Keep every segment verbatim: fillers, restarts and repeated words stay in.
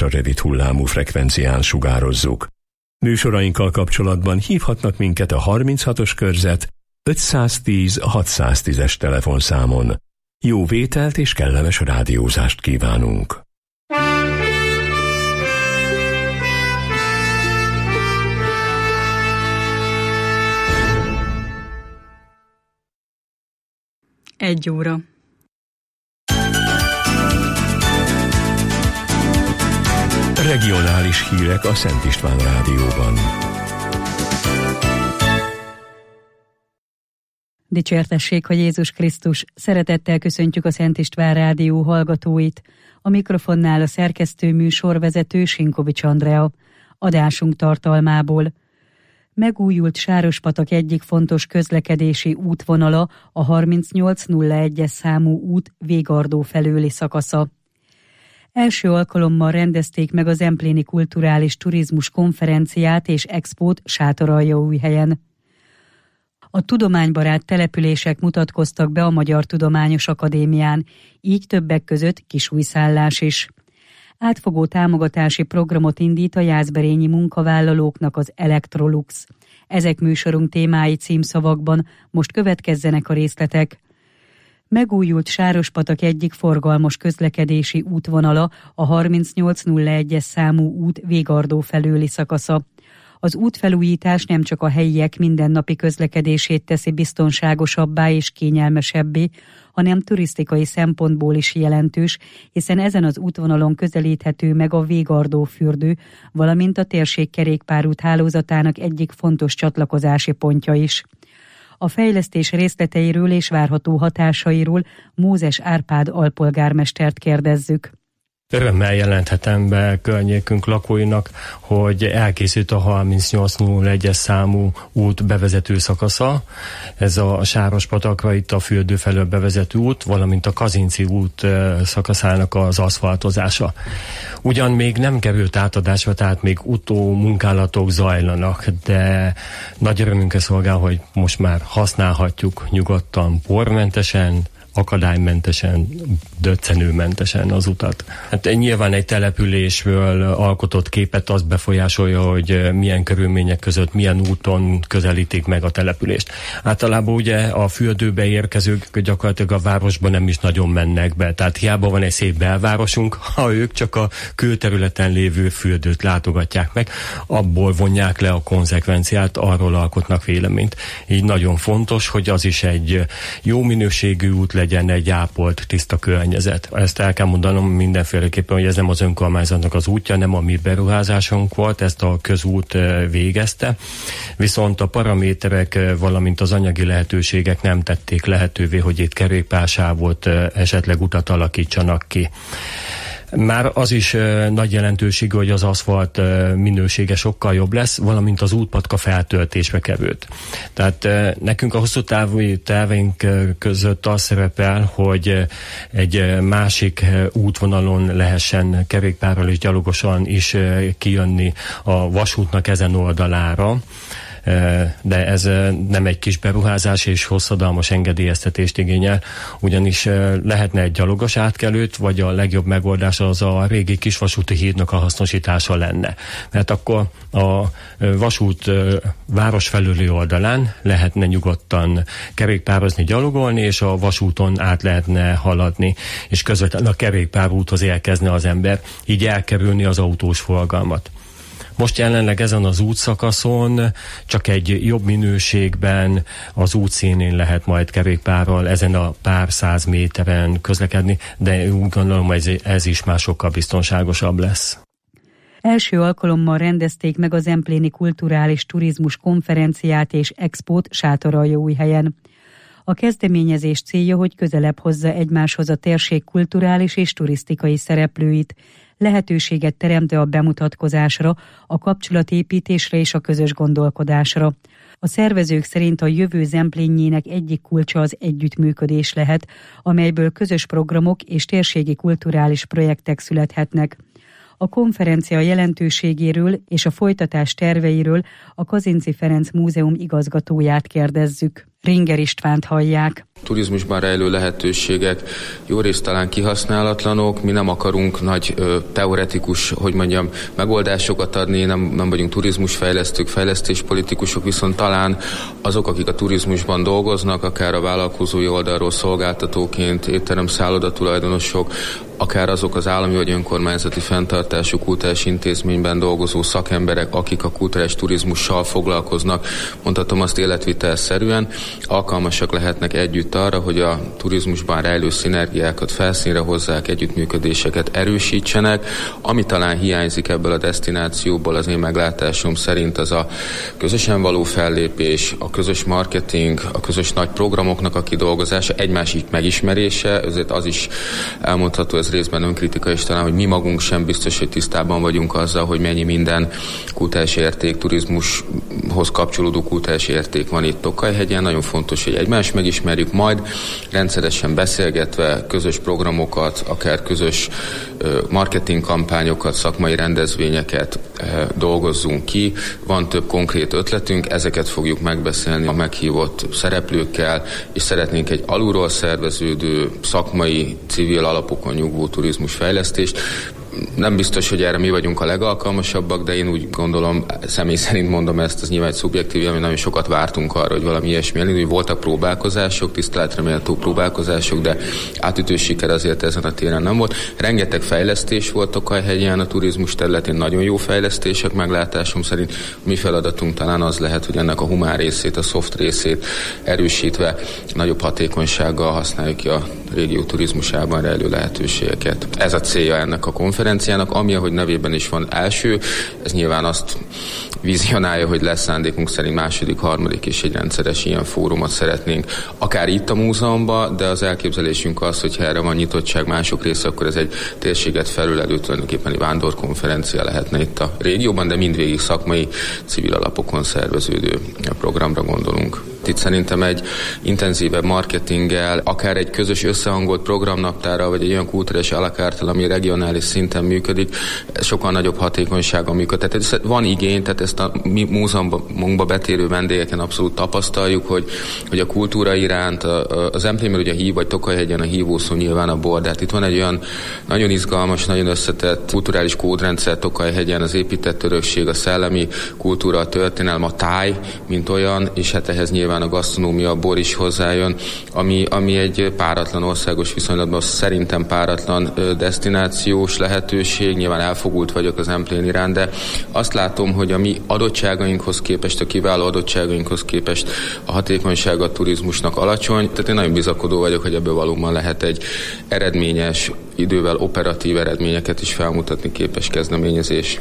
ultrarövid hullámú frekvencián sugározzuk. Műsorainkkal kapcsolatban hívhatnak minket a harminchatos körzet ötszáztíz hatszáztízes telefonszámon. Jó vételt és kellemes rádiózást kívánunk! Egy óra. Regionális hírek a Szent István Rádióban. Dicsértessék, hogy Jézus Krisztus! Szeretettel köszöntjük a Szent István Rádió hallgatóit. A mikrofonnál a szerkesztő műsorvezető Sinkovics Andrea. Adásunk tartalmából. Megújult Sárospatak egyik fontos közlekedési útvonala, a harmincnyolc nulla egyes számú út Végardó felőli szakasza. Első alkalommal rendezték meg a Zempléni Kulturális Turizmus Konferenciát és Expót Sátoraljaújhelyen. A tudománybarát települések mutatkoztak be a Magyar Tudományos Akadémián, így többek között Kisújszállás is. Átfogó támogatási programot indít a jászberényi munkavállalóknak az Electrolux. Ezek műsorunk témái címszavakban, most következzenek a részletek. Megújult Sárospatak egyik forgalmas közlekedési útvonala, a harmincnyolc nulla egyes számú út Végardó felőli szakasza. Az útfelújítás nem csak a helyiek mindennapi közlekedését teszi biztonságosabbá és kényelmesebbé, hanem turisztikai szempontból is jelentős, hiszen ezen az útvonalon közelíthető meg a Végardó fürdő, valamint a térség kerékpárút hálózatának egyik fontos csatlakozási pontja is. A fejlesztés részleteiről és várható hatásairól Mózes Árpád alpolgármestert kérdezzük. Örömmel jelenthetem be környékünk lakóinak, hogy elkészült a harmincnyolc nulla egyes számú út bevezető szakasza. Ez a Sárospatakra, itt a fürdő felől bevezető út, valamint a Kazinci út szakaszának az aszfaltozása. Ugyan még nem került átadásra, tehát még utó munkálatok zajlanak, de nagy örömünkre szolgál, hogy most már használhatjuk nyugodtan, pormentesen, akadálymentesen, döccenőmentesen az utat. Hát nyilván egy településről alkotott képet azt befolyásolja, hogy milyen körülmények között, milyen úton közelítik meg a települést. Általában ugye a fürdőbe érkezők gyakorlatilag a városban nem is nagyon mennek be, tehát hiába van egy szép belvárosunk, ha ők csak a külterületen lévő fürdőt látogatják meg, abból vonják le a konzekvenciát, arról alkotnak véleményt. Így nagyon fontos, hogy az is egy jó minőségű út legyen, egy ápolt, tiszta környezet. Ezt el kell mondanom mindenféleképpen, hogy ez nem az önkormányzatnak az útja, nem a mi beruházásunk volt, ezt a közút végezte. Viszont a paraméterek, valamint az anyagi lehetőségek nem tették lehetővé, hogy itt kerékpársávot, esetleg utat alakítsanak ki. Már az is uh, nagy jelentőség, hogy az aszfalt uh, minősége sokkal jobb lesz, valamint az útpatka feltöltésbe került. Tehát uh, nekünk a hosszú távú terveink uh, között az szerepel, hogy uh, egy uh, másik uh, útvonalon lehessen kerékpárral és gyalogosan is uh, kijönni a vasútnak ezen oldalára. De ez nem egy kis beruházás és hosszadalmas engedélyeztetést igényel, ugyanis lehetne egy gyalogos átkelőt, vagy a legjobb megoldás az a régi kisvasúti hídnak a hasznosítása lenne. Mert akkor a vasút város felüli oldalán lehetne nyugodtan kerékpározni, gyalogolni, és a vasúton át lehetne haladni, és közvetlenül a kerékpárúthoz érkezne az ember, így elkerülni az autós forgalmat. Most jelenleg ezen az útszakaszon csak egy jobb minőségben az útszínén lehet majd kerékpárral ezen a pár száz méteren közlekedni, de úgy gondolom, hogy ez is már sokkal biztonságosabb lesz. Első alkalommal rendezték meg a Zempléni Kulturális Turizmus Konferenciát és Expót Sátoraljaújhelyen. A kezdeményezés célja, hogy közelebb hozza egymáshoz a térség kulturális és turisztikai szereplőit, lehetőséget teremt a bemutatkozásra, a kapcsolatépítésre és a közös gondolkodásra. A szervezők szerint a jövő Zemplénjének egyik kulcsa az együttműködés lehet, amelyből közös programok és térségi kulturális projektek születhetnek. A konferencia jelentőségéről és a folytatás terveiről a Kazinczy Ferenc Múzeum igazgatóját kérdezzük. Ringer Istvánt hallják. Turizmusban rejlő lehetőségek jó részt talán kihasználatlanok, mi nem akarunk nagy ö, teoretikus, hogy mondjam, megoldásokat adni, nem, nem vagyunk turizmusfejlesztők, fejlesztéspolitikusok, viszont talán azok, akik a turizmusban dolgoznak, akár a vállalkozói oldalról szolgáltatóként, étterem, szálloda tulajdonosok, akár azok az állami vagy önkormányzati fenntartású kulturális intézményben dolgozó szakemberek, akik a kulturális turizmussal foglalkoznak, mondhatom azt életvitelszerűen, alkalmasak lehetnek együtt arra, hogy a turizmusban rejlő szinergiákat felszínre hozzák, együttműködéseket erősítsenek. Ami talán hiányzik ebből a desztinációból, az én meglátásom szerint az a közösen való fellépés, a közös marketing, a közös nagy programoknak a kidolgozása, egymás így megismerése, ezért az is elmondható, ez részben önkritika is talán, hogy mi magunk sem biztos, hogy tisztában vagyunk azzal, hogy mennyi minden kulturális érték, turizmushoz kapcsolódó kulturális érték van itt Tokajhegyen. Nagyon fontos, hogy egymást megismerjük, majd rendszeresen beszélgetve közös programokat, akár közös marketing kampányokat, szakmai rendezvényeket dolgozzunk ki. Van több konkrét ötletünk, ezeket fogjuk megbeszélni a meghívott szereplőkkel, és szeretnénk egy alulról szerveződő, szakmai, civil alapokon nyugvó turizmusfejlesztést. Nem biztos, hogy erre mi vagyunk a legalkalmasabbak, de én úgy gondolom, személy szerint mondom ezt, az nyilván egy szubjektív, ami nagyon sokat vártunk arra, hogy valami ilyesmi elinduljon. Voltak próbálkozások, tiszteletre méltó próbálkozások, de átütő siker azért ezen a téren nem volt. Rengeteg fejlesztés volt Tokajhegyen, a turizmus területén nagyon jó fejlesztések, meglátásom szerint. Mi feladatunk talán az lehet, hogy ennek a humán részét, a soft részét erősítve, nagyobb hatékonysággal használjuk ki a régió turizmusában rejlő lehetőségeket. Ez a célja ennek a konferenciának, ami, ahogy nevében is van, első, ez nyilván azt vizionálja, hogy lesz szándékunk szerint második, harmadik és egy rendszeres ilyen fórumot szeretnénk, akár itt a múzeumban, de az elképzelésünk az, hogy ha erre van nyitottság mások része, akkor ez egy térséget felülelő, tulajdonképpen egy vándorkonferencia lehetne itt a régióban, de mindvégig szakmai, civil alapokon szerveződő programra gondolunk. Itt szerintem egy intenzívebb marketinggel, akár egy közös összehangolt programnaptárral, vagy egy olyan kulturális alakártal, ami regionális szinten működik, sokkal nagyobb hatékonysággal működik. Tehát van igény, tehát ezt a mi múzeumunkba betérő vendégeken abszolút tapasztaljuk, hogy, hogy a kultúra iránt, az emblémel ugye a hív, vagy Tokajhegyen a hívószó nyilván a bor, de hát itt van egy olyan nagyon izgalmas, nagyon összetett kulturális kódrendszer Tokajhegyen, az épített örökség, a szellemi kultúra, a történelem, a táj, mint olyan, és hát ehhez nyilván a gasztronómia, a bor is hozzájön, ami, ami egy páratlan országos viszonylatban szerintem páratlan desztinációs lehetőség. Nyilván elfogult vagyok az emplén iránt, de azt látom, hogy a mi adottságainkhoz képest, a kiváló adottságainkhoz képest a hatékonysága a turizmusnak alacsony. Tehát én nagyon bizakodó vagyok, hogy ebből valóban lehet egy eredményes, idővel operatív eredményeket is felmutatni képes kezdeményezés.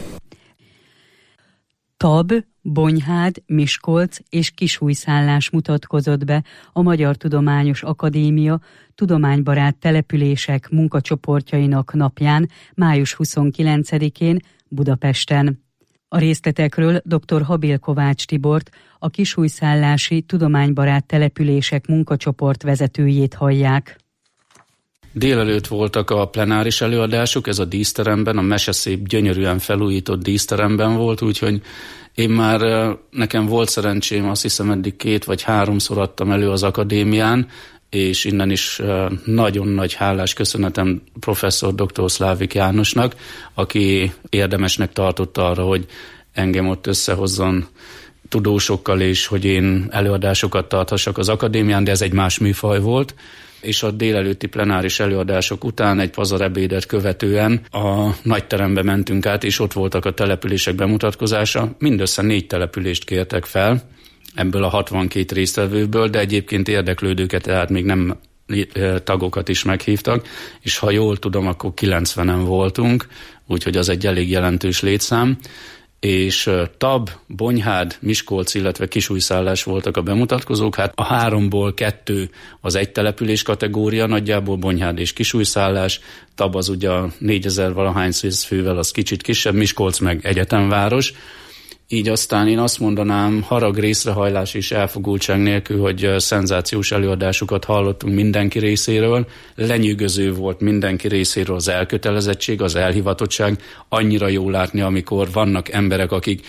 Tab, Bonyhád, Miskolc és Kisújszállás mutatkozott be a Magyar Tudományos Akadémia tudománybarát települések munkacsoportjainak napján, május huszonkilencedikén Budapesten. A részletekről dr. Habél Kovács Tibort, a Kisújszállási Tudománybarát Települések munkacsoport vezetőjét hallják. Délelőtt voltak a plenáris előadások, ez a díszteremben, a meseszép, gyönyörűen felújított díszteremben volt, úgyhogy én már, nekem volt szerencsém, azt hiszem eddig két vagy háromszor adtam elő az akadémián, és innen is nagyon nagy hálás köszönetem professzor dr. Szlávik Jánosnak, aki érdemesnek tartotta arra, hogy engem ott összehozzon tudósokkal, és hogy én előadásokat tarthassak az akadémián, de ez egy más műfaj volt. És a délelőtti plenáris előadások után egy pazarebédet követően a nagyterembe mentünk át, és ott voltak a települések bemutatkozása. Mindössze négy települést kértek fel ebből a hatvankét résztvevőből, de egyébként érdeklődőket, tehát még nem tagokat is meghívtak, és ha jól tudom, akkor kilencvenen voltunk, úgyhogy az egy elég jelentős létszám. És Tab, Bonyhád, Miskolc, illetve Kisújszállás voltak a bemutatkozók. Hát a háromból kettő az egy település kategória, nagyjából Bonyhád és Kisújszállás. Tab az ugye négyezer valahány fővel, az kicsit kisebb, Miskolc meg egyetemváros. Így aztán én azt mondanám, harag, részrehajlás és elfogultság nélkül, hogy szenzációs előadásokat hallottunk mindenki részéről. Lenyűgöző volt mindenki részéről az elkötelezettség, az elhivatottság. Annyira jó látni, amikor vannak emberek, akik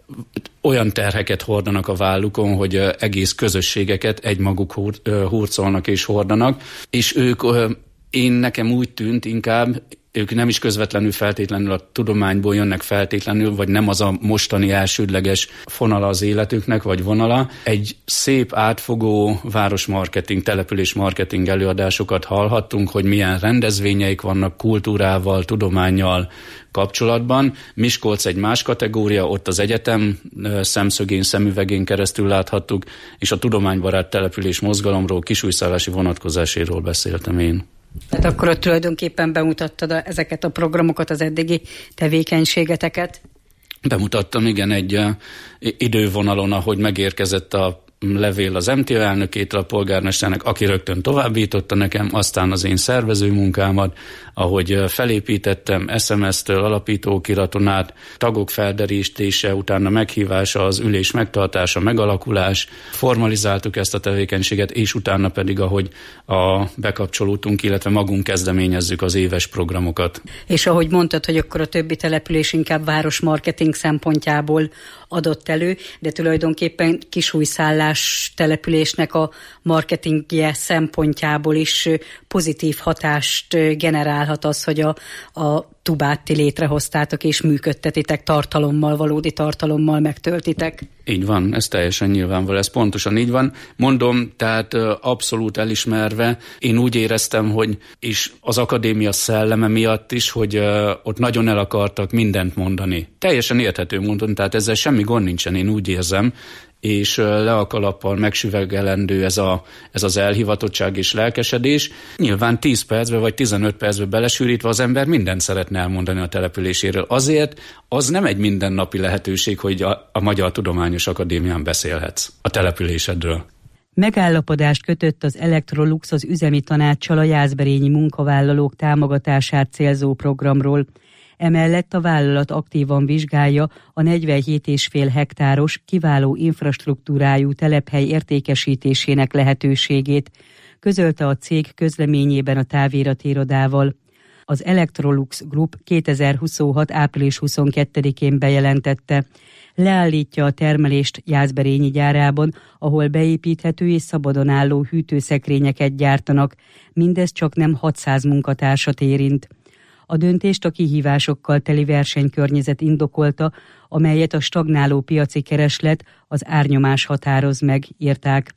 olyan terheket hordanak a vállukon, hogy egész közösségeket egymaguk hurcolnak és hordanak, és ők, én nekem úgy tűnt inkább, ők nem is közvetlenül feltétlenül a tudományból jönnek feltétlenül, vagy nem az a mostani elsődleges fonala az életüknek, vagy vonala. Egy szép átfogó városmarketing, településmarketing előadásokat hallhattunk, hogy milyen rendezvényeik vannak kultúrával, tudománnyal kapcsolatban. Miskolc egy más kategória, ott az egyetem szemszögén, szemüvegén keresztül láthattuk, és a tudománybarát település mozgalomról, kisújszállási vonatkozáséről beszéltem én. Tehát akkor ott tulajdonképpen bemutattad a, ezeket a programokat, az eddigi tevékenységeteket? Bemutattam, igen, egy uh, idővonalon, ahogy megérkezett a levél az em té o elnökétől, a polgármesternek, aki rögtön továbbította nekem, aztán az én szervező munkámat, ahogy felépítettem es em es-től, alapítókiraton át, tagok felderítése, utána meghívása, az ülés megtartása, megalakulás, formalizáltuk ezt a tevékenységet, és utána pedig, ahogy a bekapcsolódtunk, illetve magunk kezdeményezzük az éves programokat. És ahogy mondtad, hogy akkor a többi település inkább városmarketing szempontjából adott elő, de tulajdonképpen Kisújszállás településnek a marketingje szempontjából is pozitív hatást generálhat az, hogy a, a tubát ti létrehoztátok és működtetitek tartalommal, valódi tartalommal megtöltitek. Így van, ez teljesen nyilvánvaló, ez pontosan így van. Mondom, tehát abszolút elismerve, én úgy éreztem, hogy és az akadémia szelleme miatt is, hogy ott nagyon el akartak mindent mondani. Teljesen érthető mondom, tehát ezzel semmi gond nincsen, én úgy érzem, és le a kalappal megsüvegelendő ez, a, ez az elhivatottság és lelkesedés. Nyilván tíz percbe vagy tizenöt percbe belesűrítve az ember mindent szeretne elmondani a településéről. Azért az nem egy mindennapi lehetőség, hogy a, a Magyar Tudományos Akadémián beszélhetsz a településedről. Megállapodást kötött az Electrolux az üzemi tanáccsal a jászberényi munkavállalók támogatását célzó programról. Emellett a vállalat aktívan vizsgálja a negyvenhét egész öt hektáros kiváló infrastruktúrájú telephely értékesítésének lehetőségét, közölte a cég közleményében a táviratirodával. Az Electrolux Group kétezer-huszonhat április huszonkettedikén bejelentette, leállítja a termelést Jászberényi gyárában, ahol beépíthető és szabadon álló hűtőszekrényeket gyártanak, mindez csak nem hatszáz munkatársat érint. A döntést a kihívásokkal teli versenykörnyezet indokolta, amelyet a stagnáló piaci kereslet, az árnyomás határoz meg, írták.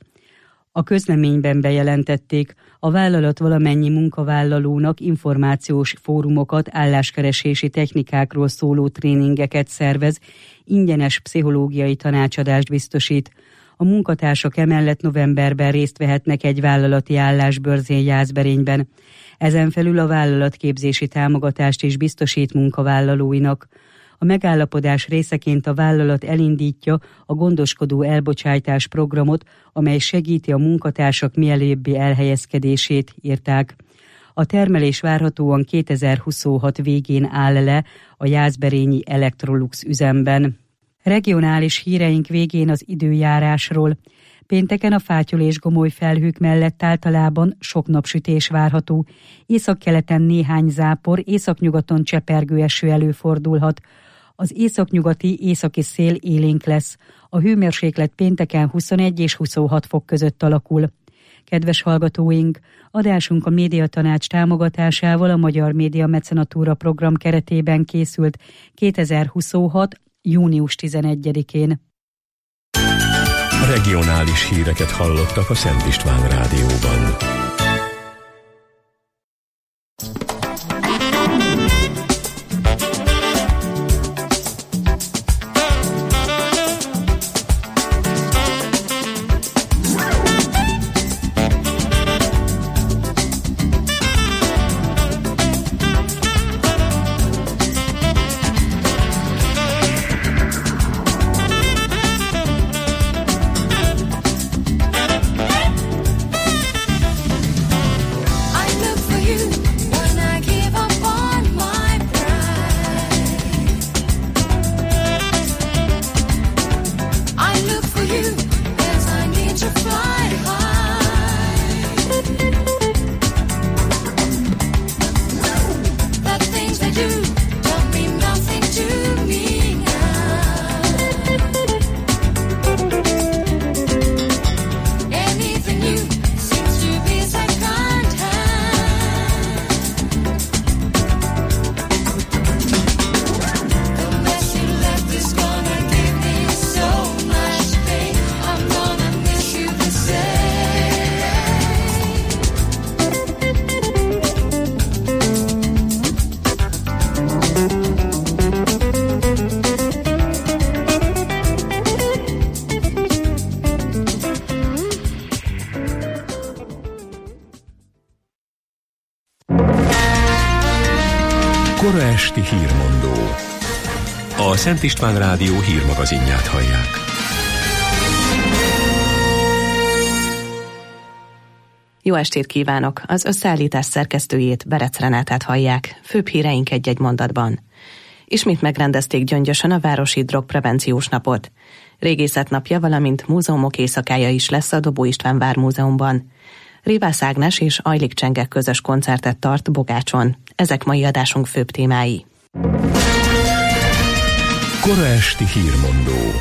A közleményben bejelentették, a vállalat valamennyi munkavállalónak információs fórumokat, álláskeresési technikákról szóló tréningeket szervez, ingyenes pszichológiai tanácsadást biztosít. A munkatársak emellett novemberben részt vehetnek egy vállalati állásbörzén Jászberényben. Ezen felül a vállalat képzési támogatást is biztosít munkavállalóinak. A megállapodás részeként a vállalat elindítja a gondoskodó elbocsájtás programot, amely segíti a munkatársak mielőbbi elhelyezkedését, írták. A termelés várhatóan kétezer-huszonhat végén áll le a jászberényi Electrolux üzemben. Regionális híreink végén az időjárásról. Pénteken a fátyol és gomoly felhők mellett általában sok napsütés várható. Északkeleten néhány zápor, északnyugaton csepergő eső előfordulhat. Az északnyugati északi szél élénk lesz. A hőmérséklet pénteken huszonegy és huszonhat fok között alakul. Kedves hallgatóink, adásunk a Médiatanács támogatásával a Magyar Média Mecenatúra program keretében készült kétezer-huszonhat. június tizenegyedikén. Regionális híreket hallottak a Szent István Rádióban. Esti hírmondó. A Szent István Rádió hírmagazinját hallják. Jó estét kívánok! Az összeállítás szerkesztőjét, Berec Renátát hallják. Főbb híreink egy-egy mondatban. Ismét megrendezték Gyöngyösön a Városi Drogprevenciós Napot. Régészetnapja, valamint múzeumok éjszakája is lesz a Dobó István Vármúzeumban. Révász Ágnes és Ajlik Csengek közös koncertet tart Bogácson. Ezek mai adásunk főbb témái. Kora esti hírmondó.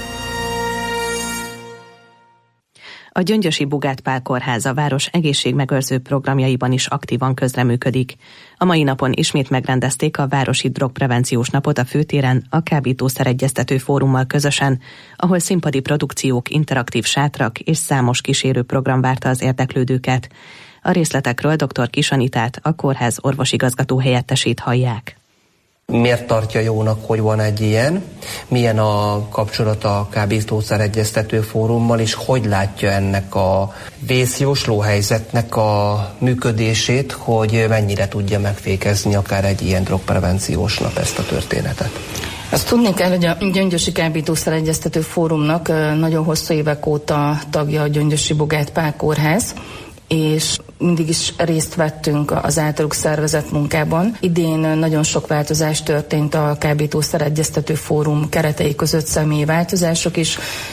A gyöngyösi Bugát Pál Kórház a város egészségmegőrző programjaiban is aktívan közreműködik. A mai napon ismét megrendezték a Városi Drogprevenciós Napot a főtéren a Kábítószeregyeztető Fórummal közösen, ahol színpadi produkciók, interaktív sátrak és számos kísérő program várta az érdeklődőket. A részletekről dr. Kis Anitát, a kórház orvosigazgató helyettesét hallják. Miért tartja jónak, hogy van egy ilyen? Milyen a kapcsolata a Kábítószeregyeztető Fórummal, és hogy látja ennek a vészjósló helyzetnek a működését, hogy mennyire tudja megfékezni akár egy ilyen drogprevenciós nap ezt a történetet? Azt tudni kell, hogy a Gyöngyösi Kábítószeregyeztető Fórumnak nagyon hosszú évek óta tagja a Gyöngyösi Bugát Pál Kórház, és mindig is részt vettünk az általuk szervezett munkában. Idén nagyon sok változás történt a Kábítószeregyeztető Fórum keretei között, személyi változások is,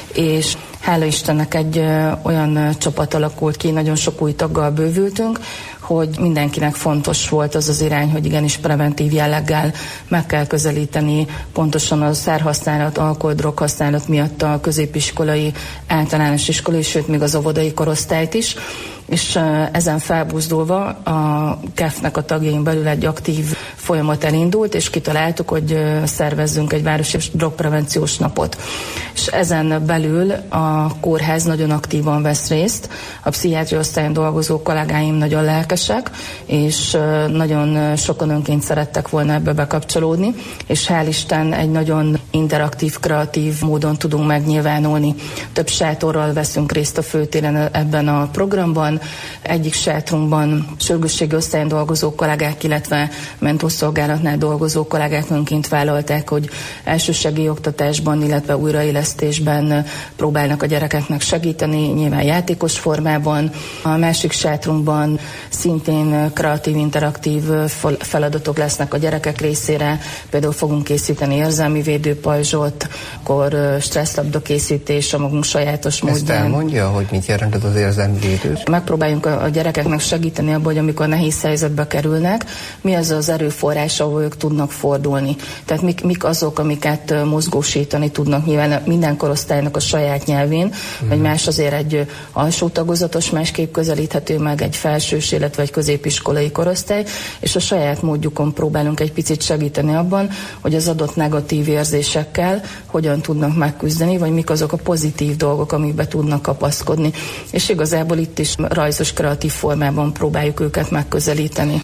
és hála Istennek egy olyan csapat alakult ki, nagyon sok új taggal bővültünk, hogy mindenkinek fontos volt az az irány, hogy igenis preventív jelleggel meg kell közelíteni pontosan a szerhasználat, alkohol, droghasználat miatt a középiskolai, általános iskolai, sőt még az óvodai korosztályt is. És ezen felbuzdulva a ká e ef-nek a tagjain belül egy aktív folyamat elindult, és kitaláltuk, hogy szervezzünk egy városi drogprevenciós napot. És ezen belül a kórház nagyon aktívan vesz részt, a pszichiátria osztályon dolgozó kollégáim nagyon lelkesek, és nagyon sokan önként szerettek volna ebbe bekapcsolódni, és hál' Isten egy nagyon interaktív, kreatív módon tudunk megnyilvánulni. Több sátorral veszünk részt a főtéren ebben a programban. Egyik sátrunkban sürgősségi osztályon dolgozó kollégák, illetve mentorszolgálatnál dolgozó kollégák önként vállalták, hogy elsősegély oktatásban, illetve újraélesztésben próbálnak a gyerekeknek segíteni, nyilván játékos formában. A másik sátrunkban szintén kreatív, interaktív feladatok lesznek a gyerekek részére. Például fogunk készíteni érzelmi védőpajzsot, akkor stresszlabda készítés a magunk sajátos módján. Ezt elmondja, hogy mit jelent ez az érzelmi védő? Megpróbáljunk a gyerekeknek segíteni abban, hogy amikor nehéz helyzetbe kerülnek, mi az az erőforrás, ahol ők tudnak fordulni. Tehát mik, mik azok, amiket mozgósítani tudnak, nyilván minden korosztálynak a saját nyelvén, mm. vagy más azért egy alsó tagozatos, másképp közelíthető meg egy felsős, illetve egy középiskolai korosztály, és a saját módjukon próbálunk egy picit segíteni abban, hogy az adott negatív érzésekkel hogyan tudnak megküzdeni, vagy mik azok a pozitív dolgok, amikbe tudnak kapaszkodni. És igazából itt is rajzos, kreatív formában próbáljuk őket megközelíteni.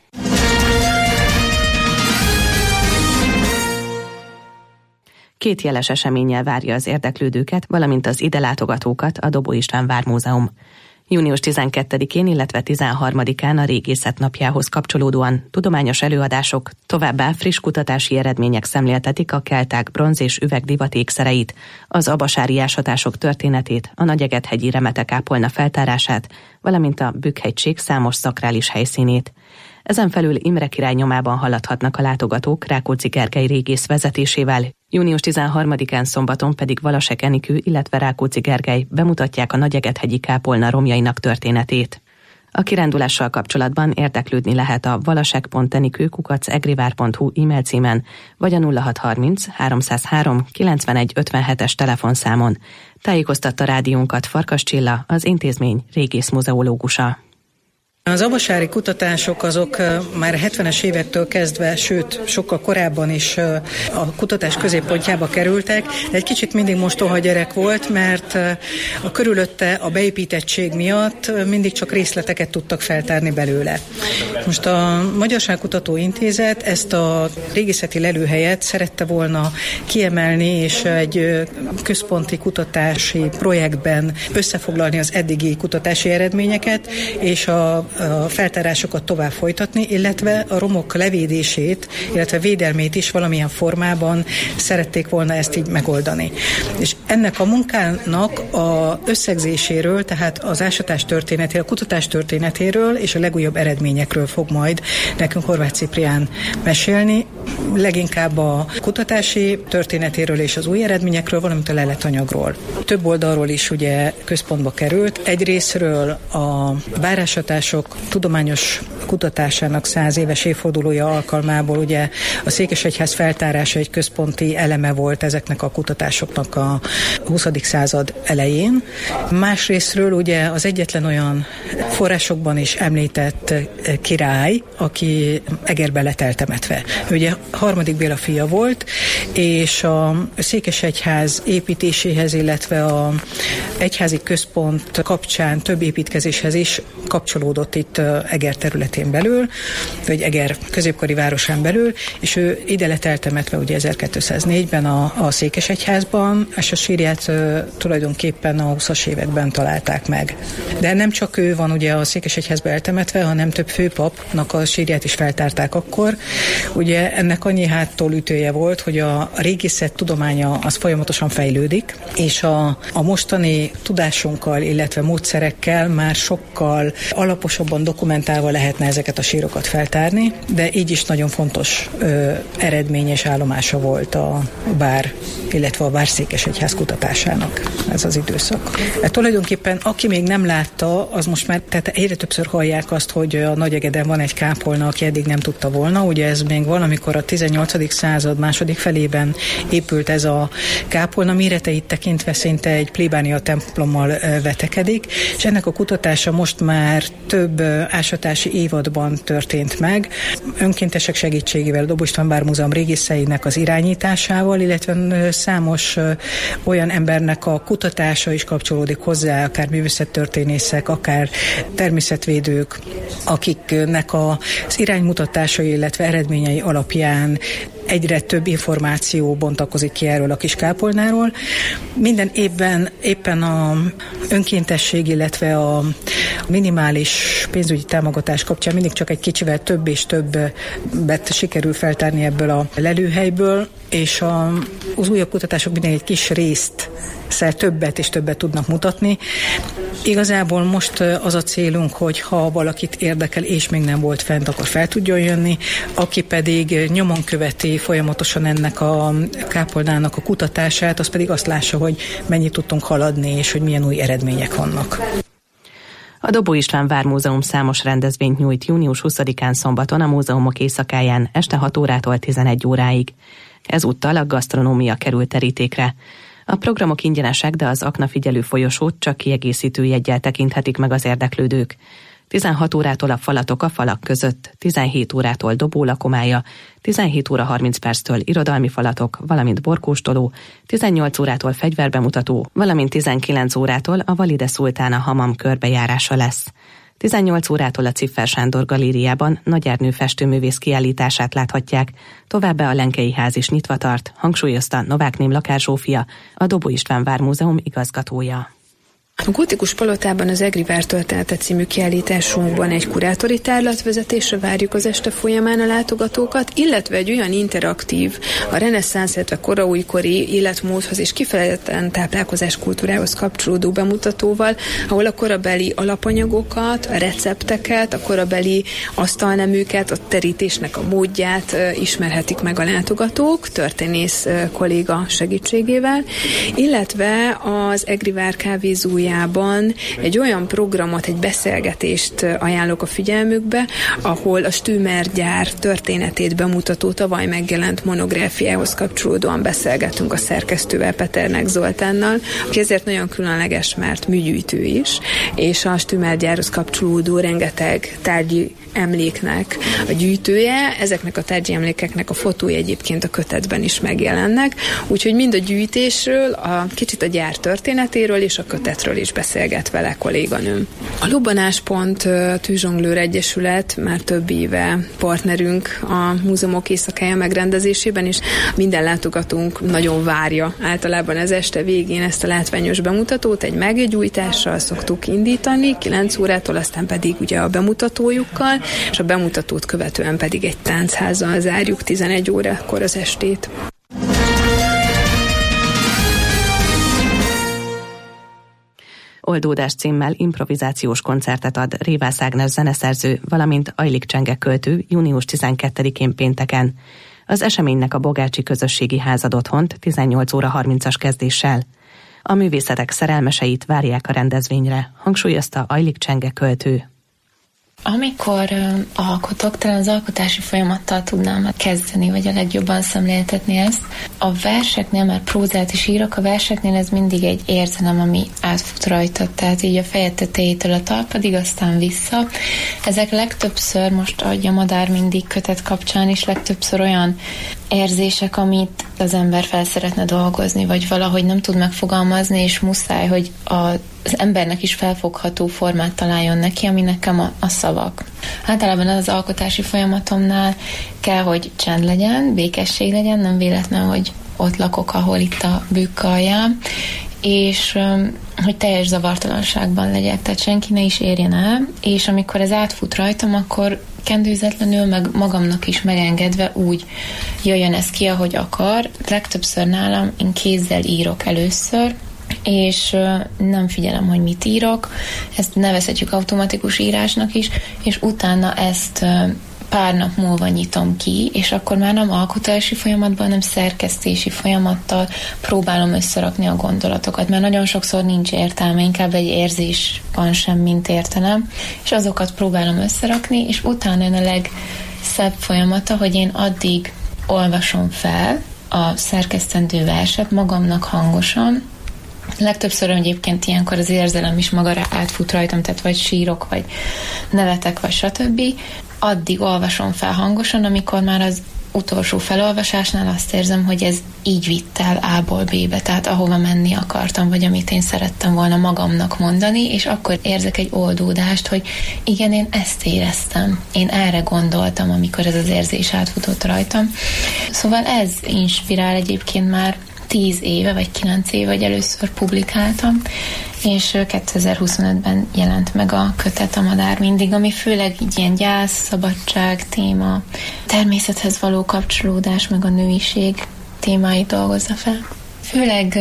Két jeles eseménnyel várja az érdeklődőket, valamint az ide látogatókat a Dobó István Vármúzeum. június tizenkettedikén, illetve tizenharmadikán a Régészet napjához kapcsolódóan tudományos előadások, továbbá friss kutatási eredmények szemléltetik a kelták bronz és üvegdivat ékszereit, az abasári ásatások történetét, a Nagyegethegyi remetekápolna feltárását, valamint a Bükkhegység számos szakrális helyszínét. Ezen felül Imre király nyomában haladhatnak a látogatók Rákóczi Gergely régész vezetésével. június tizenharmadikán szombaton pedig Valasek Enikő, illetve Rákóczi Gergely bemutatják a Nagyegethegyi kápolna romjainak történetét. A kirándulással kapcsolatban érdeklődni lehet a valasek pont enikő kukac egrivár pont hu e-mail címen, vagy a nulla hatszázharminc háromszázhárom kilencvenegy ötvenhetes telefonszámon. Tájékoztatta rádiónkat Farkas Csilla, az intézmény régész muzeológusa. Az abasári kutatások azok már hetvenes évektől kezdve, sőt, sokkal korábban is a kutatás középpontjába kerültek, de egy kicsit mindig mostoha gyerek volt, mert a körülötte a beépítettség miatt mindig csak részleteket tudtak feltárni belőle. Most a Magyarságkutató Intézet ezt a régészeti lelőhelyet szerette volna kiemelni, és egy központi kutatási projektben összefoglalni az eddigi kutatási eredményeket, és a a feltárásokat tovább folytatni, illetve a romok levédését, illetve védelmét is valamilyen formában szerették volna ezt így megoldani. És ennek a munkának a összegzéséről, tehát az ásatás történetéről, a kutatás történetéről és a legújabb eredményekről fog majd nekünk Horváth Ciprián mesélni, leginkább a kutatási történetéről és az új eredményekről, valamint a leletanyagról. Több oldalról is ugye központba került. Egyrészről a várásatások tudományos kutatásának száz éves évfordulója alkalmából ugye a Székesegyház feltárása egy központi eleme volt ezeknek a kutatásoknak a huszadik század elején. Másrészről ugye az egyetlen olyan forrásokban is említett király, aki Egerben lett eltemetve. Ugye harmadik Béla fia volt, és a Székesegyház építéséhez, illetve a egyházi központ kapcsán több építkezéshez is kapcsolódott itt Eger területén belül, vagy Eger középkori városán belül, és ő ide lett eltemetve ugye ezerkétszáznégyben a, a Székesegyházban, és a sírját uh, tulajdonképpen a huszas években találták meg. De nem csak ő van ugye a Székesegyházba eltemetve, hanem több főpapnak a sírját is feltárták akkor. Ugye ennek annyi háttól ütője volt, hogy a régészet tudománya az folyamatosan fejlődik, és a, a mostani tudásunkkal, illetve módszerekkel már sokkal alaposabban dokumentálva lehetne ezeket a sírokat feltárni, de így is nagyon fontos ö, eredmény és állomása volt a bár, illetve a Várszékesegyház kutatásának ez az időszak. E, tulajdonképpen aki még nem látta, az most már, tehát egyre többször hallják azt, hogy a Nagyegeden van egy kápolna, aki eddig nem tudta volna, ugye ez még valamikor a tizennyolcadik század második felében épült ez a kápolna, méreteit tekintve szinte egy plébánia templommal vetekedik, és ennek a kutatása most már több ásatási évadban történt meg. Önkéntesek segítségével, a Dobó István Vármúzeum régészeinek az irányításával, illetve számos olyan embernek a kutatása is kapcsolódik hozzá, akár művészettörténészek, akár természetvédők, akiknek az iránymutatásai, illetve eredményei alapján egyre több információ bontakozik ki erről a kis kápolnáról. Minden évben éppen a önkéntesség, illetve a minimális pénzügyi támogatás kapcsán mindig csak egy kicsivel több és többet sikerül feltárni ebből a lelőhelyből, és a, az újabb kutatások mindig egy kis részt szer többet és többet tudnak mutatni. Igazából most az a célunk, hogy ha valakit érdekel és még nem volt fent, akkor fel tudjon jönni, aki pedig nyomon követi folyamatosan ennek a kápolnának a kutatását, az pedig azt lássa, hogy mennyit tudtunk haladni, és hogy milyen új eredmények vannak. A Dobó István Vármúzeum számos rendezvényt nyújt június huszadikán szombaton a múzeumok éjszakáján este hat órától tizenegy óráig. Ezúttal a gasztronómia került terítékre. A programok ingyenesek, de az aknafigyelő folyosót csak kiegészítő jeggyel tekinthetik meg az érdeklődők. tizenhat órától a falatok a falak között, tizenhét órától dobólakomája, tizenhét óra harminc perctől irodalmi falatok, valamint borkóstoló, tizennyolc órától fegyverbemutató, valamint tizenkilenc órától a Valide Szultána hamam körbejárása lesz. tizennyolc órától a Ciffer Sándor galériában Nagy Ernő festőművész kiállítását láthatják, továbbá a Lenkei ház is nyitva tart, hangsúlyozta Novák Ném Lakár Zsófia, a Dobó István Vármúzeum igazgatója. A Gótikus Palotában az Egri Vártörténete című kiállításunkban egy kurátori tárlatvezetésre várjuk az este folyamán a látogatókat, illetve egy olyan interaktív, a reneszánsz, illetve koraújkori életmódhoz és kifejezetten táplálkozás kultúrához kapcsolódó bemutatóval, ahol a korabeli alapanyagokat, a recepteket, a korabeli asztalneműket, a terítésnek a módját ismerhetik meg a látogatók, történész kolléga segítségével, illetve az Egri Vár kávézója egy olyan programot, egy beszélgetést ajánlok a figyelmükbe, ahol a Stümer gyár történetét bemutató tavaly megjelent monográfiához kapcsolódóan beszélgetünk a szerkesztővel, Peternek Zoltánnal, aki ezért nagyon különleges, mert műgyűjtő is, és a Stümer gyárhoz kapcsolódó rengeteg tárgyi emléknek a gyűjtője, ezeknek a tárgyi emlékeknek a fotói egyébként a kötetben is megjelennek, úgyhogy mind a gyűjtésről, a kicsit a gyár történetéről és a kötetről erről is beszélget vele kolléganőm. A Lobbanáspont Tűzsonglőr Egyesület már több éve partnerünk a múzeumok éjszakája megrendezésében, és minden látogatónk nagyon várja általában ez este végén ezt a látványos bemutatót, egy meggyújtással szoktuk indítani, kilenc órától, aztán pedig ugye a bemutatójukkal, és a bemutatót követően pedig egy táncházzal zárjuk tizenegy órakor az estét. Oldódás címmel improvizációs koncertet ad Révász Ágnes zeneszerző, valamint Ajlik Csenge költő június tizenkettedikén pénteken. Az eseménynek a Bogácsi Közösségi Ház ad otthont tizennyolc óra harmincas kezdéssel. A művészetek szerelmeseit várják a rendezvényre, hangsúlyozta Ajlik Csenge költő. Amikor uh, alkotok, talán az alkotási folyamattal tudnám kezdeni, vagy a legjobban szemléltetni ezt. A verseknél, már prózát is írok, a verseknél ez mindig egy érzelem, ami átfut rajta, tehát így a feje tetejétől a talpadig, aztán vissza. Ezek legtöbbször, most a Madár mindig kötet kapcsán is, legtöbbször olyan érzések, amit az ember fel szeretne dolgozni, vagy valahogy nem tud megfogalmazni, és muszáj, hogy a, az embernek is felfogható formát találjon neki, ami nekem a, a szavak. Általában az alkotási folyamatomnál kell, hogy csend legyen, békesség legyen, nem véletlen, hogy ott lakok, ahol itt a bükk alján, és hogy teljes zavartalanságban legyek, tehát senki ne is érjen el, és amikor ez átfut rajtam, akkor kendőzetlenül, meg magamnak is megengedve úgy jöjjön ez ki, ahogy akar. Legtöbbször nálam én kézzel írok először, és nem figyelem, hogy mit írok, ezt nevezhetjük automatikus írásnak is, és utána ezt pár nap múlva nyitom ki, és akkor már nem alkotási folyamatban, hanem szerkesztési folyamattal próbálom összerakni a gondolatokat, mert nagyon sokszor nincs értelme, inkább egy érzés van sem, mint értelem, és azokat próbálom összerakni, és utána jön a legszebb folyamata, hogy én addig olvasom fel a szerkesztendő verset magamnak hangosan. Legtöbbször egyébként ilyenkor az érzelem is magára átfut rajtam, tehát vagy sírok, vagy nevetek, vagy stb. Addig olvasom fel hangosan, amikor már az utolsó felolvasásnál azt érzem, hogy ez így vitt el A-ból B-be, tehát ahova menni akartam, vagy amit én szerettem volna magamnak mondani, és akkor érzek egy oldódást, hogy igen, én ezt éreztem, én erre gondoltam, amikor ez az érzés átfutott rajtam. Szóval ez inspirál egyébként már tíz éve, vagy kilenc éve, hogy először publikáltam, és kétezer-huszonötben jelent meg a kötet A Madár mindig, ami főleg így ilyen gyász, szabadság téma, természethez való kapcsolódás, meg a nőiség témáit dolgozza fel. Főleg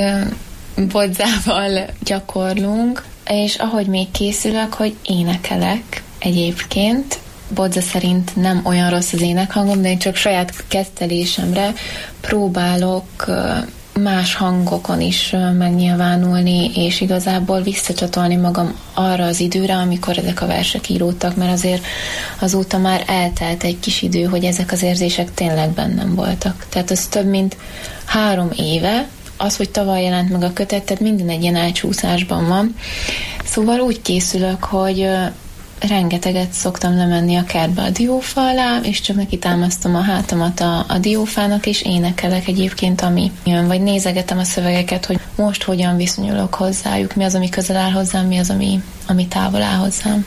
bodzával gyakorlunk, és ahogy még készülök, hogy énekelek egyébként. Bodza szerint nem olyan rossz az énekhangom, de én csak saját kettelésemre próbálok más hangokon is megnyilvánulni, és igazából visszacsatolni magam arra az időre, amikor ezek a versek íródtak, mert azért azóta már eltelt egy kis idő, hogy ezek az érzések tényleg bennem voltak. Tehát az több mint három éve, az, hogy tavaly jelent meg a kötet, tehát minden egy ilyen elcsúszásban van. Szóval úgy készülök, hogy rengeteget szoktam lemenni a kertbe a diófa alá, és csak neki támasztom a hátamat a, a diófának, és énekelek egyébként, ami jön, vagy nézegetem a szövegeket, hogy most hogyan viszonyulok hozzájuk, mi az, ami közel áll hozzám, mi az, ami, ami távol áll hozzám.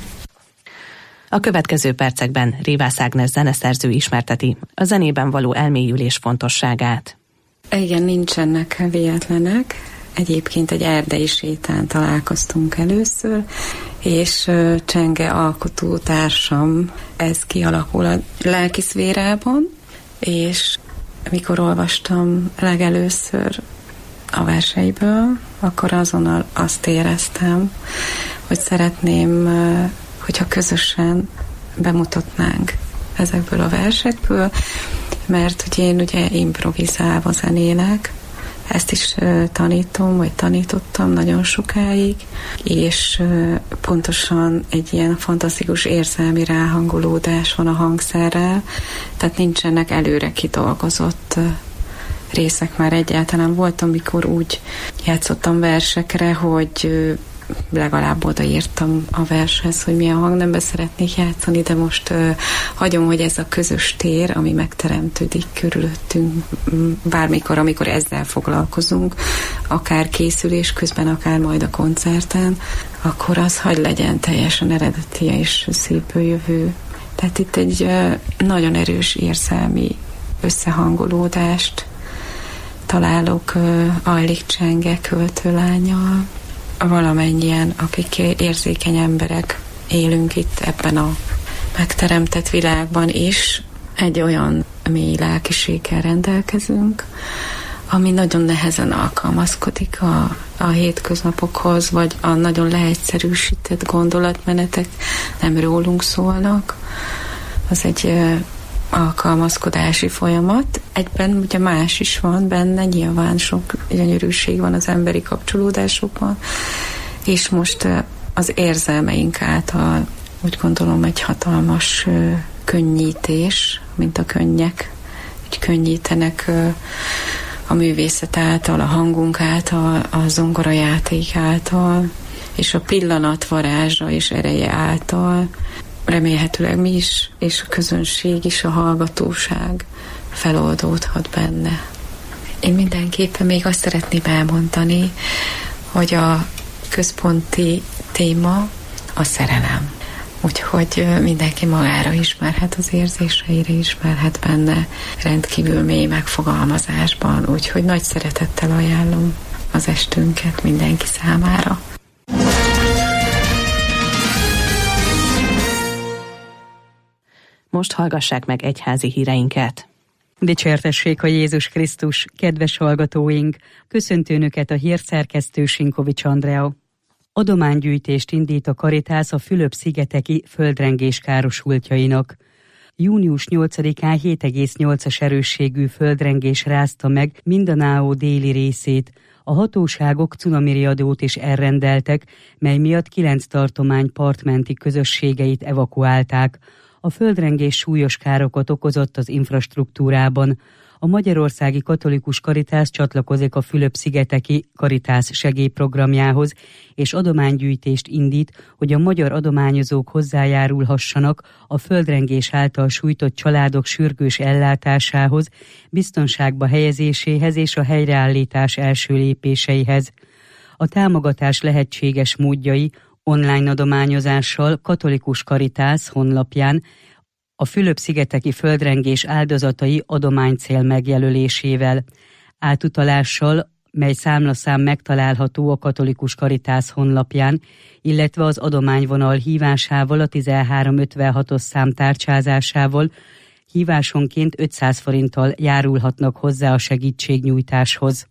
A következő percekben Révász Ágnes zeneszerző ismerteti a zenében való elmélyülés fontosságát. Igen, nincsenek véletlenek. Egyébként egy erdei sétán találkoztunk először, és Csenge alkotótársam, ez kialakul a lelkiszférában, és mikor olvastam legelőször a verseiből, akkor azonnal azt éreztem, hogy szeretném, hogyha közösen bemutatnánk ezekből a versekből, mert hogy én ugye improvizálva zenélek, ezt is uh, tanítom, vagy tanítottam nagyon sokáig, és uh, pontosan egy ilyen fantasztikus érzelmi ráhangolódás van a hangszerrel, tehát nincsenek előre kidolgozott uh, részek már egyáltalán. Voltam, amikor úgy játszottam versekre, hogy uh, legalább odaírtam a vershez, hogy milyen hangnemben szeretnék játszani, de most uh, hagyom, hogy ez a közös tér, ami megteremtődik körülöttünk bármikor, amikor ezzel foglalkozunk, akár készülés közben, akár majd a koncerten, akkor az hagy legyen teljesen eredeti és szépből jövő. Tehát itt egy uh, nagyon erős érzelmi összehangolódást találok uh, Ajlik Csenge költőlányal. Valamennyien, akik érzékeny emberek élünk itt ebben a megteremtett világban is, egy olyan mély lelkiséggel rendelkezünk, ami nagyon nehezen alkalmazkodik a, a hétköznapokhoz, vagy a nagyon leegyszerűsített gondolatmenetek nem rólunk szólnak. Az egy ö, alkalmazkodási folyamat. Egyben ugye más is van benne, nyilván sok gyönyörűség van az emberi kapcsolódásokban, és most ö, az érzelmeink által úgy gondolom egy hatalmas ö, könnyítés, mint a könnyek, hogy könnyítenek ö, a művészet által, a hangunk által, a zongorajáték által, és a pillanat varázsa és ereje által remélhetőleg mi is, és a közönség is, a hallgatóság feloldódhat benne. Én mindenképpen még azt szeretném elmondani, hogy a központi téma a szerelem. Úgyhogy mindenki magára ismerhet, az érzéseire ismerhet benne, rendkívül mély megfogalmazásban, úgyhogy nagy szeretettel ajánlom az estünket mindenki számára. Most hallgassák meg egyházi híreinket. Dicsértessék a Jézus Krisztus, kedves hallgatóink! Köszöntőnöket a hírszerkesztő Sinkovics Andrea. Adománygyűjtést indít a Karitász a Fülöp-szigeteki földrengés károsultjainak. június nyolcadikán hét egész nyolcas erősségű földrengés rázta meg Mindanao déli részét. A hatóságok cunamiriadót is elrendeltek, mely miatt kilenc tartomány partmenti közösségeit evakuálták. A földrengés súlyos károkat okozott az infrastruktúrában. A Magyarországi Katolikus Karitász csatlakozik a Fülöp-szigeteki Karitász segélyprogramjához, és adománygyűjtést indít, hogy a magyar adományozók hozzájárulhassanak a földrengés által sújtott családok sürgős ellátásához, biztonságba helyezéséhez és a helyreállítás első lépéseihez. A támogatás lehetséges módjai online adományozással Katolikus Karitász honlapján, a Fülöp-szigeteki földrengés áldozatai adománycél megjelölésével, átutalással, mely számlaszám megtalálható a Katolikus Karitász honlapján, illetve az adományvonal hívásával, a tizenhárom ötvenhatos szám tárcsázásával hívásonként ötszáz forinttal járulhatnak hozzá a segítségnyújtáshoz.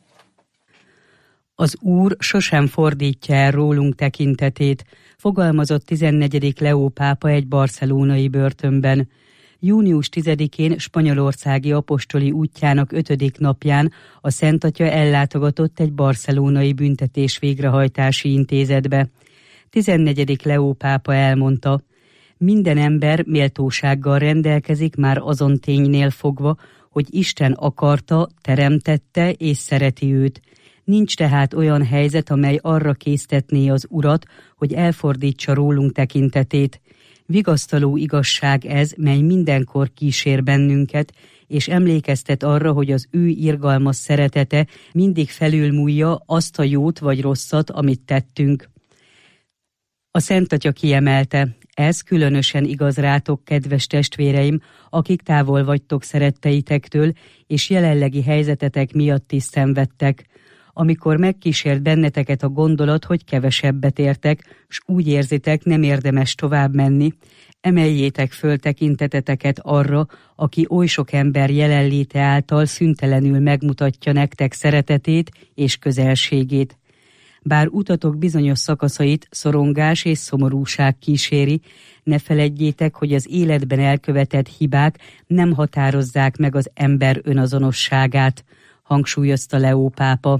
Az Úr sosem fordítja el rólunk tekintetét, fogalmazott tizennegyedik Leó pápa egy barcelonai börtönben. június tizedikén spanyolországi apostoli útjának ötödik napján a Szent Atya ellátogatott egy barcelonai büntetés végrehajtási intézetbe. tizennegyedik Leó pápa elmondta, minden ember méltósággal rendelkezik már azon ténynél fogva, hogy Isten akarta, teremtette és szereti őt. Nincs tehát olyan helyzet, amely arra késztetné az Urat, hogy elfordítsa rólunk tekintetét. Vigasztaló igazság ez, mely mindenkor kísér bennünket, és emlékeztet arra, hogy az ő irgalmas szeretete mindig felülmúlja azt a jót vagy rosszat, amit tettünk. A Szent Atya kiemelte, ez különösen igaz rátok, kedves testvéreim, akik távol vagytok szeretteitektől, és jelenlegi helyzetetek miatt is szenvedtek. Amikor megkísért benneteket a gondolat, hogy kevesebbet értek, s úgy érzitek, nem érdemes tovább menni, emeljétek föl tekinteteteket arra, aki oly sok ember jelenléte által szüntelenül megmutatja nektek szeretetét és közelségét. Bár utatok bizonyos szakaszait szorongás és szomorúság kíséri, ne feledjétek, hogy az életben elkövetett hibák nem határozzák meg az ember önazonosságát, hangsúlyozta Leó pápa.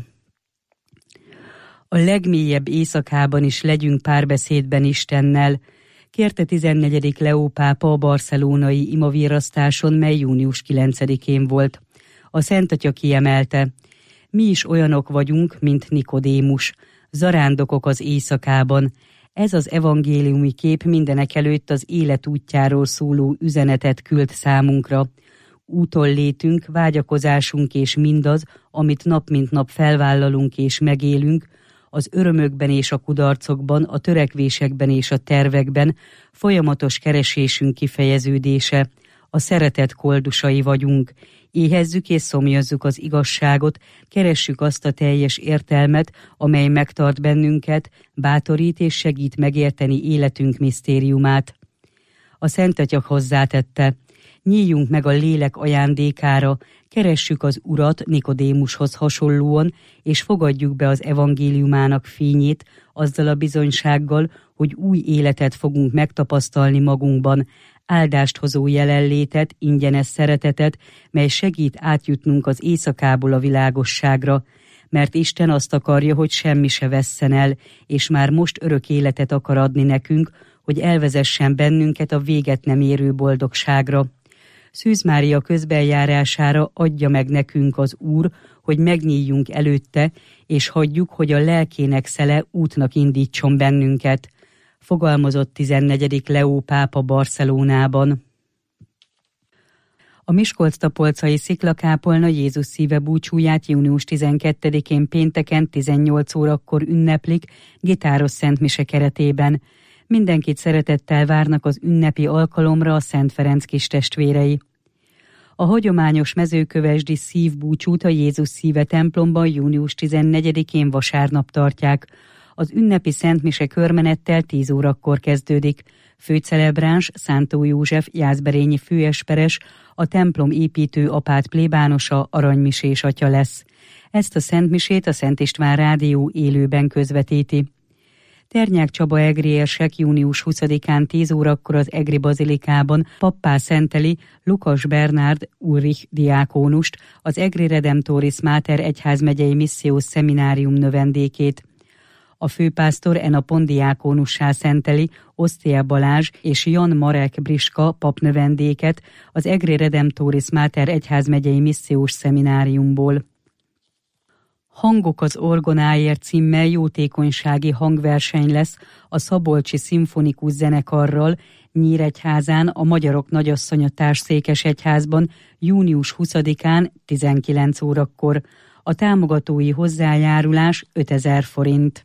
A legmélyebb éjszakában is legyünk párbeszédben Istennel, kérte tizennegyedik Leó pápa a barcelonai imavirasztáson, mely június kilencedikén volt. A Szent Atya kiemelte, mi is olyanok vagyunk, mint Nikodémus. Zarándokok az éjszakában. Ez az evangéliumi kép mindenekelőtt az élet útjáról szóló üzenetet küld számunkra. Úton létünk, vágyakozásunk és mindaz, amit nap mint nap felvállalunk és megélünk, az örömökben és a kudarcokban, a törekvésekben és a tervekben folyamatos keresésünk kifejeződése. A szeretet koldusai vagyunk. Éhezzük és szomjazzuk az igazságot, keressük azt a teljes értelmet, amely megtart bennünket, bátorít és segít megérteni életünk misztériumát. A Szent Atya hozzátette: nyíljunk meg a lélek ajándékára, keressük az Urat Nikodémushoz hasonlóan, és fogadjuk be az evangéliumának fényét, azzal a bizonysággal, hogy új életet fogunk megtapasztalni magunkban, áldást hozó jelenlétet, ingyenes szeretetet, mely segít átjutnunk az éjszakából a világosságra, mert Isten azt akarja, hogy semmi se vesszen el, és már most örök életet akar adni nekünk, hogy elvezessen bennünket a véget nem érő boldogságra. Szűz Mária közbenjárására adja meg nekünk az Úr, hogy megnyíljunk előtte, és hagyjuk, hogy a lelkének szele útnak indítson bennünket, fogalmazott tizennegyedik Leó pápa Barcelonában. A Miskolc-Tapolcai sziklakápolna Jézus szíve búcsúját június tizenkettedikén pénteken tizennyolc órakor ünneplik gitáros szentmise keretében. Mindenkit szeretettel várnak az ünnepi alkalomra a Szent Ferenc kistestvérei. A hagyományos mezőkövesdi szívbúcsút a Jézus szíve templomban június tizennegyedikén vasárnap tartják. Az ünnepi szentmise körmenettel tíz órakor kezdődik. Főcelebráns Szántó József jászberényi főesperes, a templom építő apát plébánosa, aranymisés atya lesz. Ezt a szentmisét a Szent István Rádió élőben közvetíti. Ternyák Csaba egri érsek június huszadikán tíz órakor az egri bazilikában pappá szenteli Lukas Bernárd Ulrich diákónust, az Egri Redemptoris Mater egyházmegyei missziós szeminárium növendékét. A főpásztor e napon diákónussá szenteli Osztia Balázs és Jan Marek Briska papnövendéket az Egri Redemptoris Mater egyházmegyei missziós szemináriumból. Hangok az orgonáért címmel jótékonysági hangverseny lesz a Szabolcsi Szimfonikus Zenekarral Nyíregyházán a Magyarok Nagyasszonya Társszékesegyházban június huszadikán tizenkilenc órakor. A támogatói hozzájárulás ötezer forint.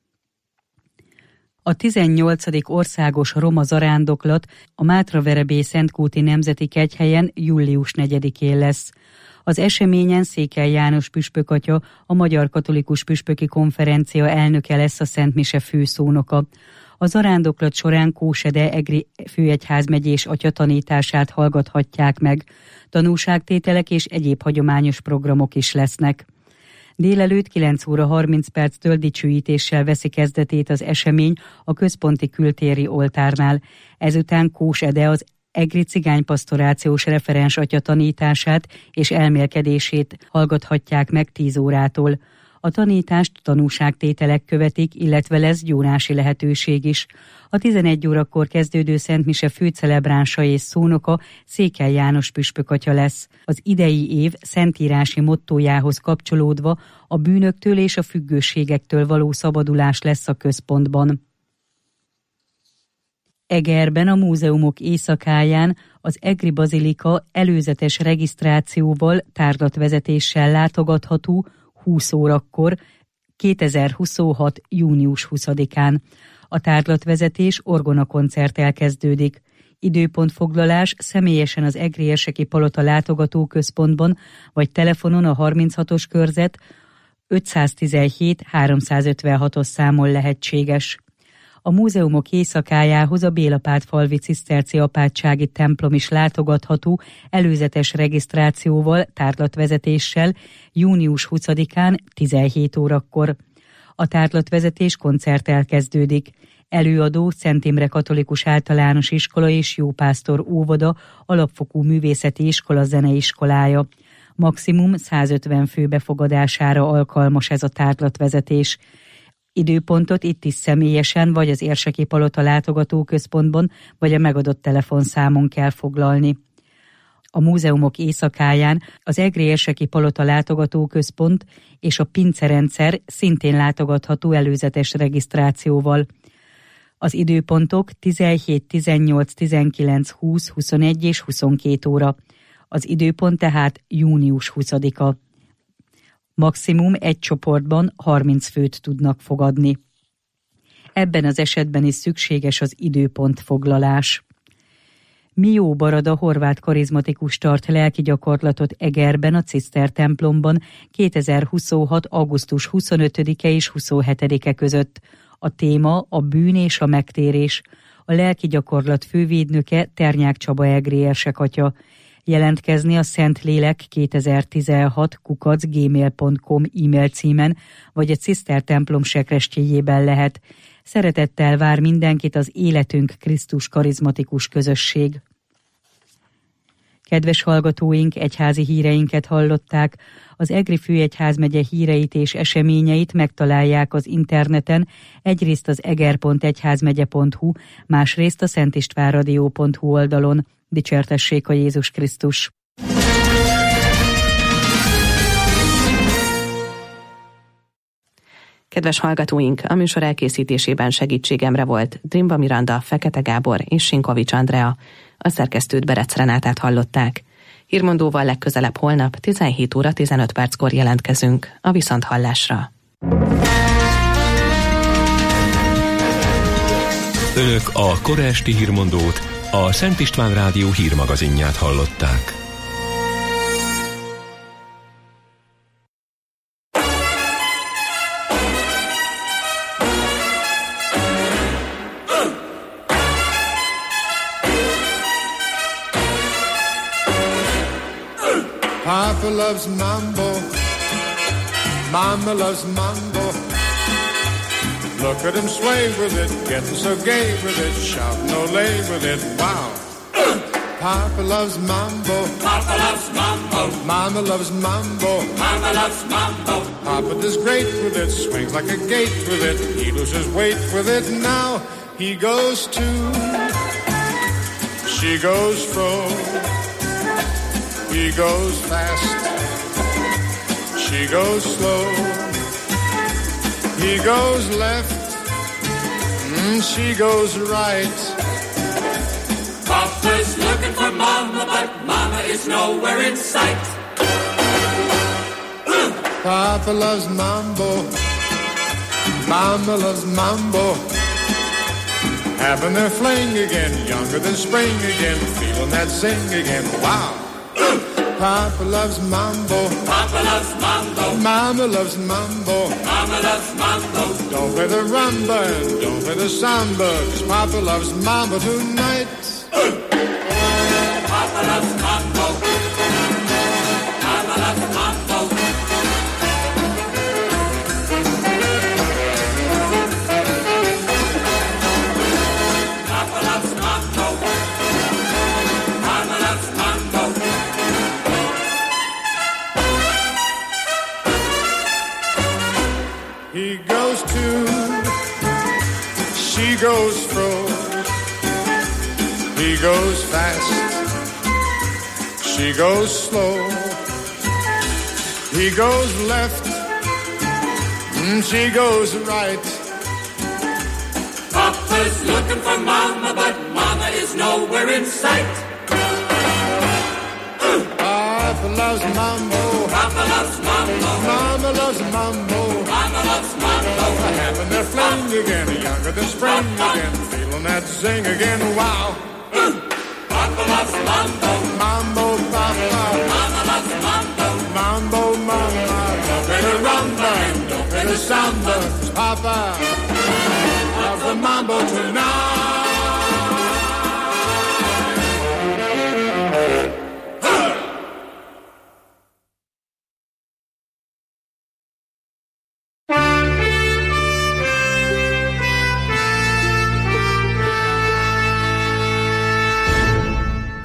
A tizennyolcadik országos roma zarándoklat a Mátraverebély Szentkúti Nemzeti Kegyhelyen július negyedikén lesz. Az eseményen Székely János püspök atya, a Magyar Katolikus Püspöki Konferencia elnöke lesz a Szentmise főszónoka. A zarándoklat során Kósede Egri főegyházmegyés atya tanítását hallgathatják meg. Tanúságtételek és egyéb hagyományos programok is lesznek. Délelőtt kilenc óra harminc perctől dicsőítéssel veszi kezdetét az esemény a központi kültéri oltárnál. Ezután Kós Ede az egri cigánypastorációs referens atya tanítását és elmélkedését hallgathatják meg tíz órától. A tanítást tanúságtételek követik, illetve lesz gyónási lehetőség is. A tizenegy órakor kezdődő szentmise főcelebránsa és szónoka Székely János püspök atya lesz. Az idei év szentírási mottójához kapcsolódva a bűnöktől és a függőségektől való szabadulás lesz a központban. Egerben a múzeumok éjszakáján az Egri Bazilika előzetes regisztrációval, tárlatvezetéssel látogatható húsz órakor, kétezer-huszonhat. június huszadikán. A tárlatvezetés orgonakoncerttel kezdődik. Időpontfoglalás személyesen az Egri Érseki Palota látogatóközpontban, vagy telefonon a harminchatos körzet ötszáztizenhét háromszázötvenhatos számon lehetséges. A múzeumok éjszakájához a Bélapátfalvi ciszterci apátsági templom is látogatható előzetes regisztrációval, tárlatvezetéssel június huszadikán tizenhét órakor. A tárlatvezetés koncerttel kezdődik. Előadó Szent Imre Katolikus Általános Iskola és Jópásztor óvoda alapfokú művészeti iskola zeneiskolája. Maximum százötven fő befogadására alkalmas ez a tárlatvezetés. Időpontot itt is személyesen, vagy az Érseki Palota látogatóközpontban, vagy a megadott telefonszámon kell foglalni. A múzeumok éjszakáján az egri érseki palota látogatóközpont és a pincerendszer szintén látogatható előzetes regisztrációval. Az időpontok tizenhét, tizennyolc, tizenkilenc, húsz, huszonegy és huszonkét óra. Az időpont tehát június huszadika. Maximum egy csoportban harminc főt tudnak fogadni. Ebben az esetben is szükséges az időpontfoglalás. Mió Barada horvát karizmatikus tart lelki gyakorlatot Egerben, a Ciszter templomban kétezer-huszonhat. augusztus huszonötödike és huszonhetedike között. A téma a bűn és a megtérés. A lelki gyakorlat fővédnöke Ternyák Csaba egri érsekatya. Jelentkezni a Szentlélek kétezer-tizenhat kukac gmail pont com e-mail címen, vagy a Ciszter templom sekrestjéjében lehet. Szeretettel vár mindenkit az Életünk Krisztus karizmatikus közösség. Kedves hallgatóink, egyházi híreinket hallották. Az Egri főegyházmegye híreit és eseményeit megtalálják az interneten, egyrészt az eger pont egyházmegye pont hu, másrészt a szentistvánradio pont hu oldalon. Dicsértessék a Jézus Krisztus! Kedves hallgatóink, a műsor elkészítésében segítségemre volt Drimba Miranda, Fekete Gábor és Sinkovics Andrea. A szerkesztőt Berec Renátát hallották. Hírmondóval legközelebb holnap tizenhét óra tizenöt perckor jelentkezünk. A viszonthallásra. Önök a kora esti hírmondót, a Szent István Rádió hírmagazinját hallották. Papa loves mambo, Mama loves mambo. Look at him sway with it, getting so gay with it, shouting olay with it, wow. Papa loves mambo, Papa loves mambo. Mama loves mambo, Mama loves mambo. Papa does great with it, swings like a gate with it, he loses weight with it. Now he goes to, she goes fro. He goes fast, she goes slow. He goes left, mm, she goes right. Papa's looking for Mama, but Mama is nowhere in sight. Papa loves mambo, Mama loves mambo. Having their fling again, younger than spring again, feeling that zing again, wow. Papa loves mambo, Papa loves mambo. Mama loves mambo, Mama loves mambo. Don't play the rumba and don't play the samba, 'cause Papa loves mambo tonight. Papa loves mambo, Mama loves mambo. Papa loves mambo, Mama loves mambo. He goes to, she goes fro. He goes fast, she goes slow. He goes left, mm, she goes right. Papa's looking for Mama, but Mama is nowhere in sight. Papa loves mambo, Papa loves mambo. Mama loves mambo. Mama loves mambo. Having their fling again, younger than spring again, feeling that zing again, wow. Papa loves mambo, mambo, Papa. Mama loves mambo, mambo, Mama. Don't play the rumba and don't play the samba, 'cause Papa loves the mambo tonight.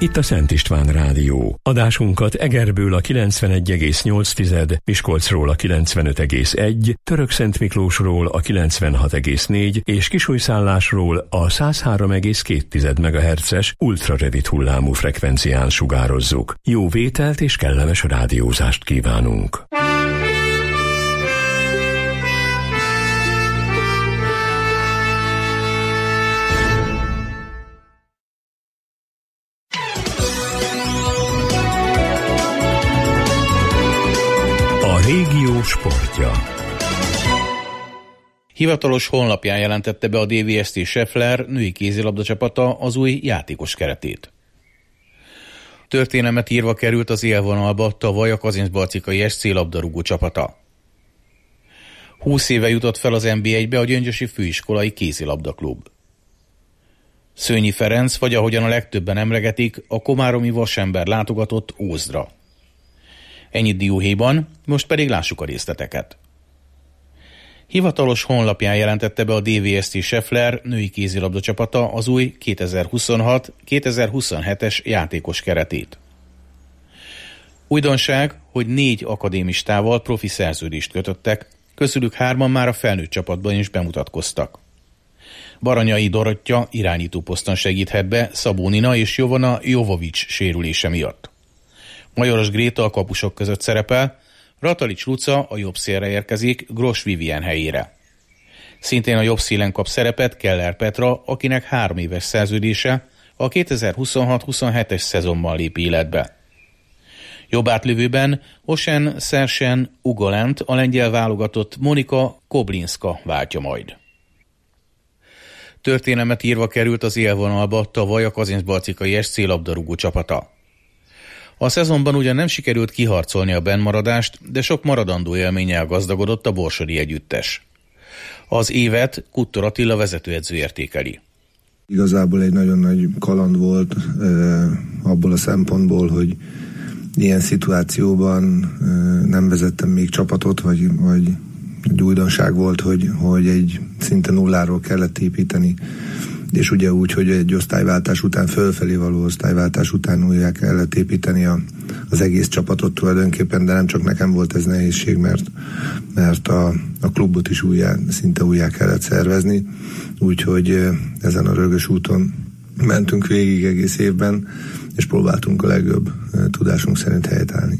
itt a Szent István Rádió. Adásunkat Egerből a kilencvenegy egész nyolc, Miskolcról a kilencvenöt egész egy, Törökszent Miklósról a kilencvenhat egész négy és Kisújszállásról a száz három egész két megahertzes ultrarövid hullámú frekvencián sugározzuk. Jó vételt és kellemes rádiózást kívánunk! A régió sportja. Hivatalos honlapján jelentette be a dé vé es té Scheffler női kézilabda csapata az új játékos keretét. Történelmet írva került az élvonalba tavaly a Kazincbarcikai es cé labdarúgó csapata. húsz éve jutott fel az en bé egybe a Gyöngyösi Főiskolai Kézilabdaklub. Szőnyi Ferenc, vagy ahogyan a legtöbben emlegetik, a komáromi vasember látogatott Ózdra. Ennyit dióhéjban, most pedig lássuk a részleteket. Hivatalos honlapján jelentette be a dé vé es té Scheffler női kézilabda csapata az új kétezer-huszonhat kétezer-huszonhetes játékos keretét. Újdonság, hogy négy akadémistával profi szerződést kötöttek, közülük hárman már a felnőtt csapatban is bemutatkoztak. Baranyai Dorottya irányító poszton segíthet be Szabó Nina és Jovana Jovovics sérülése miatt. Majoros Gréta a kapusok között szerepel, Ratalics Luca a jobb szélre érkezik Gros Vivien helyére. Szintén a jobb szélen kap szerepet Keller Petra, akinek három éves szerződése a kétezer-huszonhat huszonhetes szezonban lép életbe. Jobb átlövőben Osen Szersen Ugolent a lengyel válogatott Monika Koblinska váltja majd. Történelmet írva került az élvonalba tavaly a Kazincbarcikai es cé labdarúgó csapata. A szezonban ugyan nem sikerült kiharcolni a bennmaradást, de sok maradandó élménnyel gazdagodott a borsodi együttes. Az évet Kuttor Attila vezetőedző értékeli. Igazából egy nagyon nagy kaland volt e, abból a szempontból, hogy ilyen szituációban e, nem vezettem még csapatot, vagy, vagy egy újdonság volt, hogy, hogy egy szinte nulláról kellett építeni, és ugye úgy, hogy egy osztályváltás után, fölfelé való osztályváltás után újjá kellett építeni a, az egész csapatot tulajdonképpen, de nem csak nekem volt ez nehézség, mert, mert a, a klubot is újjá, szinte újjá kellett szervezni, úgyhogy ezen a rögös úton mentünk végig egész évben, és próbáltunk a legjobb tudásunk szerint helytállni.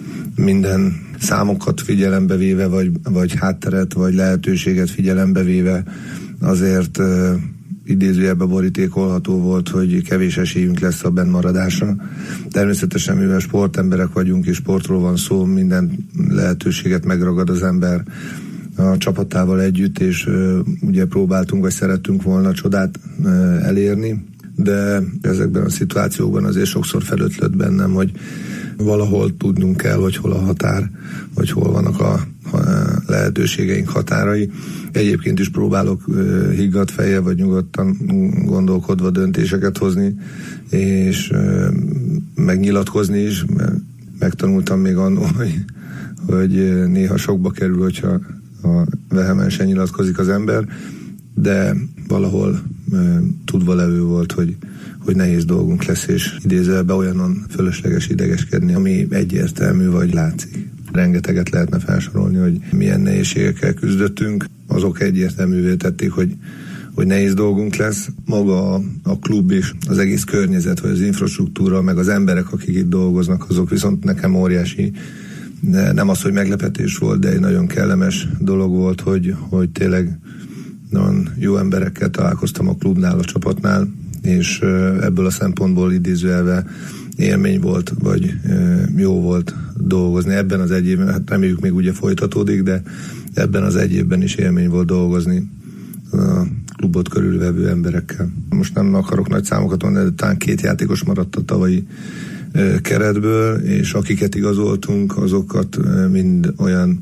Minden számokat figyelembe véve, vagy, vagy hátteret, vagy lehetőséget figyelembe véve azért idézőjelben borítékolható volt, hogy kevés esélyünk lesz a bennmaradásra. Természetesen, mivel sportemberek vagyunk, és sportról van szó, minden lehetőséget megragad az ember a csapatával együtt, és uh, ugye próbáltunk, vagy szerettünk volna csodát uh, elérni, de ezekben a szituációkban azért sokszor felötlött bennem, hogy valahol tudnunk kell, hogy hol a határ, vagy hol vannak a lehetőségeink határai. Egyébként is próbálok uh, higgadt fejjel, vagy nyugodtan gondolkodva döntéseket hozni, és uh, megnyilatkozni is, mert megtanultam még annól, hogy, hogy néha sokba kerül, hogyha ha vehemensen nyilatkozik az ember, de valahol uh, tudva levő volt, hogy, hogy nehéz dolgunk lesz, és idézőjelben olyanon fölösleges idegeskedni, ami egyértelmű vagy látszik. Rengeteget lehetne felsorolni, hogy milyen nehézségekkel küzdöttünk. Azok egyértelművé tették, hogy, hogy nehéz dolgunk lesz. Maga a, a klub és az egész környezet, vagy az infrastruktúra, meg az emberek, akik itt dolgoznak, azok viszont nekem óriási. De nem az, hogy meglepetés volt, de egy nagyon kellemes dolog volt, hogy, hogy tényleg nagyon jó emberekkel találkoztam a klubnál, a csapatnál, és ebből a szempontból idézőjelve élmény volt, vagy jó volt dolgozni. Ebben az egy évben, hát reméljük még ugye folytatódik, de ebben az egy évben is élmény volt dolgozni a klubot körülvevő emberekkel. Most nem akarok nagy számokat mondani, de talán két játékos maradt a tavalyi keretből, és akiket igazoltunk, azokat mind olyan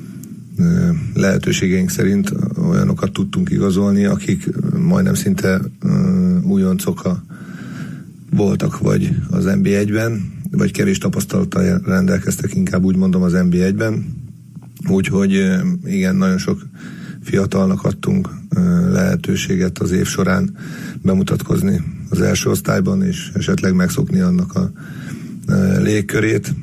lehetőségeink szerint olyanokat tudtunk igazolni, akik majdnem szinte újoncok voltak vagy az en bé egyben, vagy kevés tapasztalattal rendelkeztek, inkább úgy mondom az en bé egyben. Úgyhogy igen, nagyon sok fiatalnak adtunk lehetőséget az év során bemutatkozni az első osztályban, és esetleg megszokni annak a légkörét.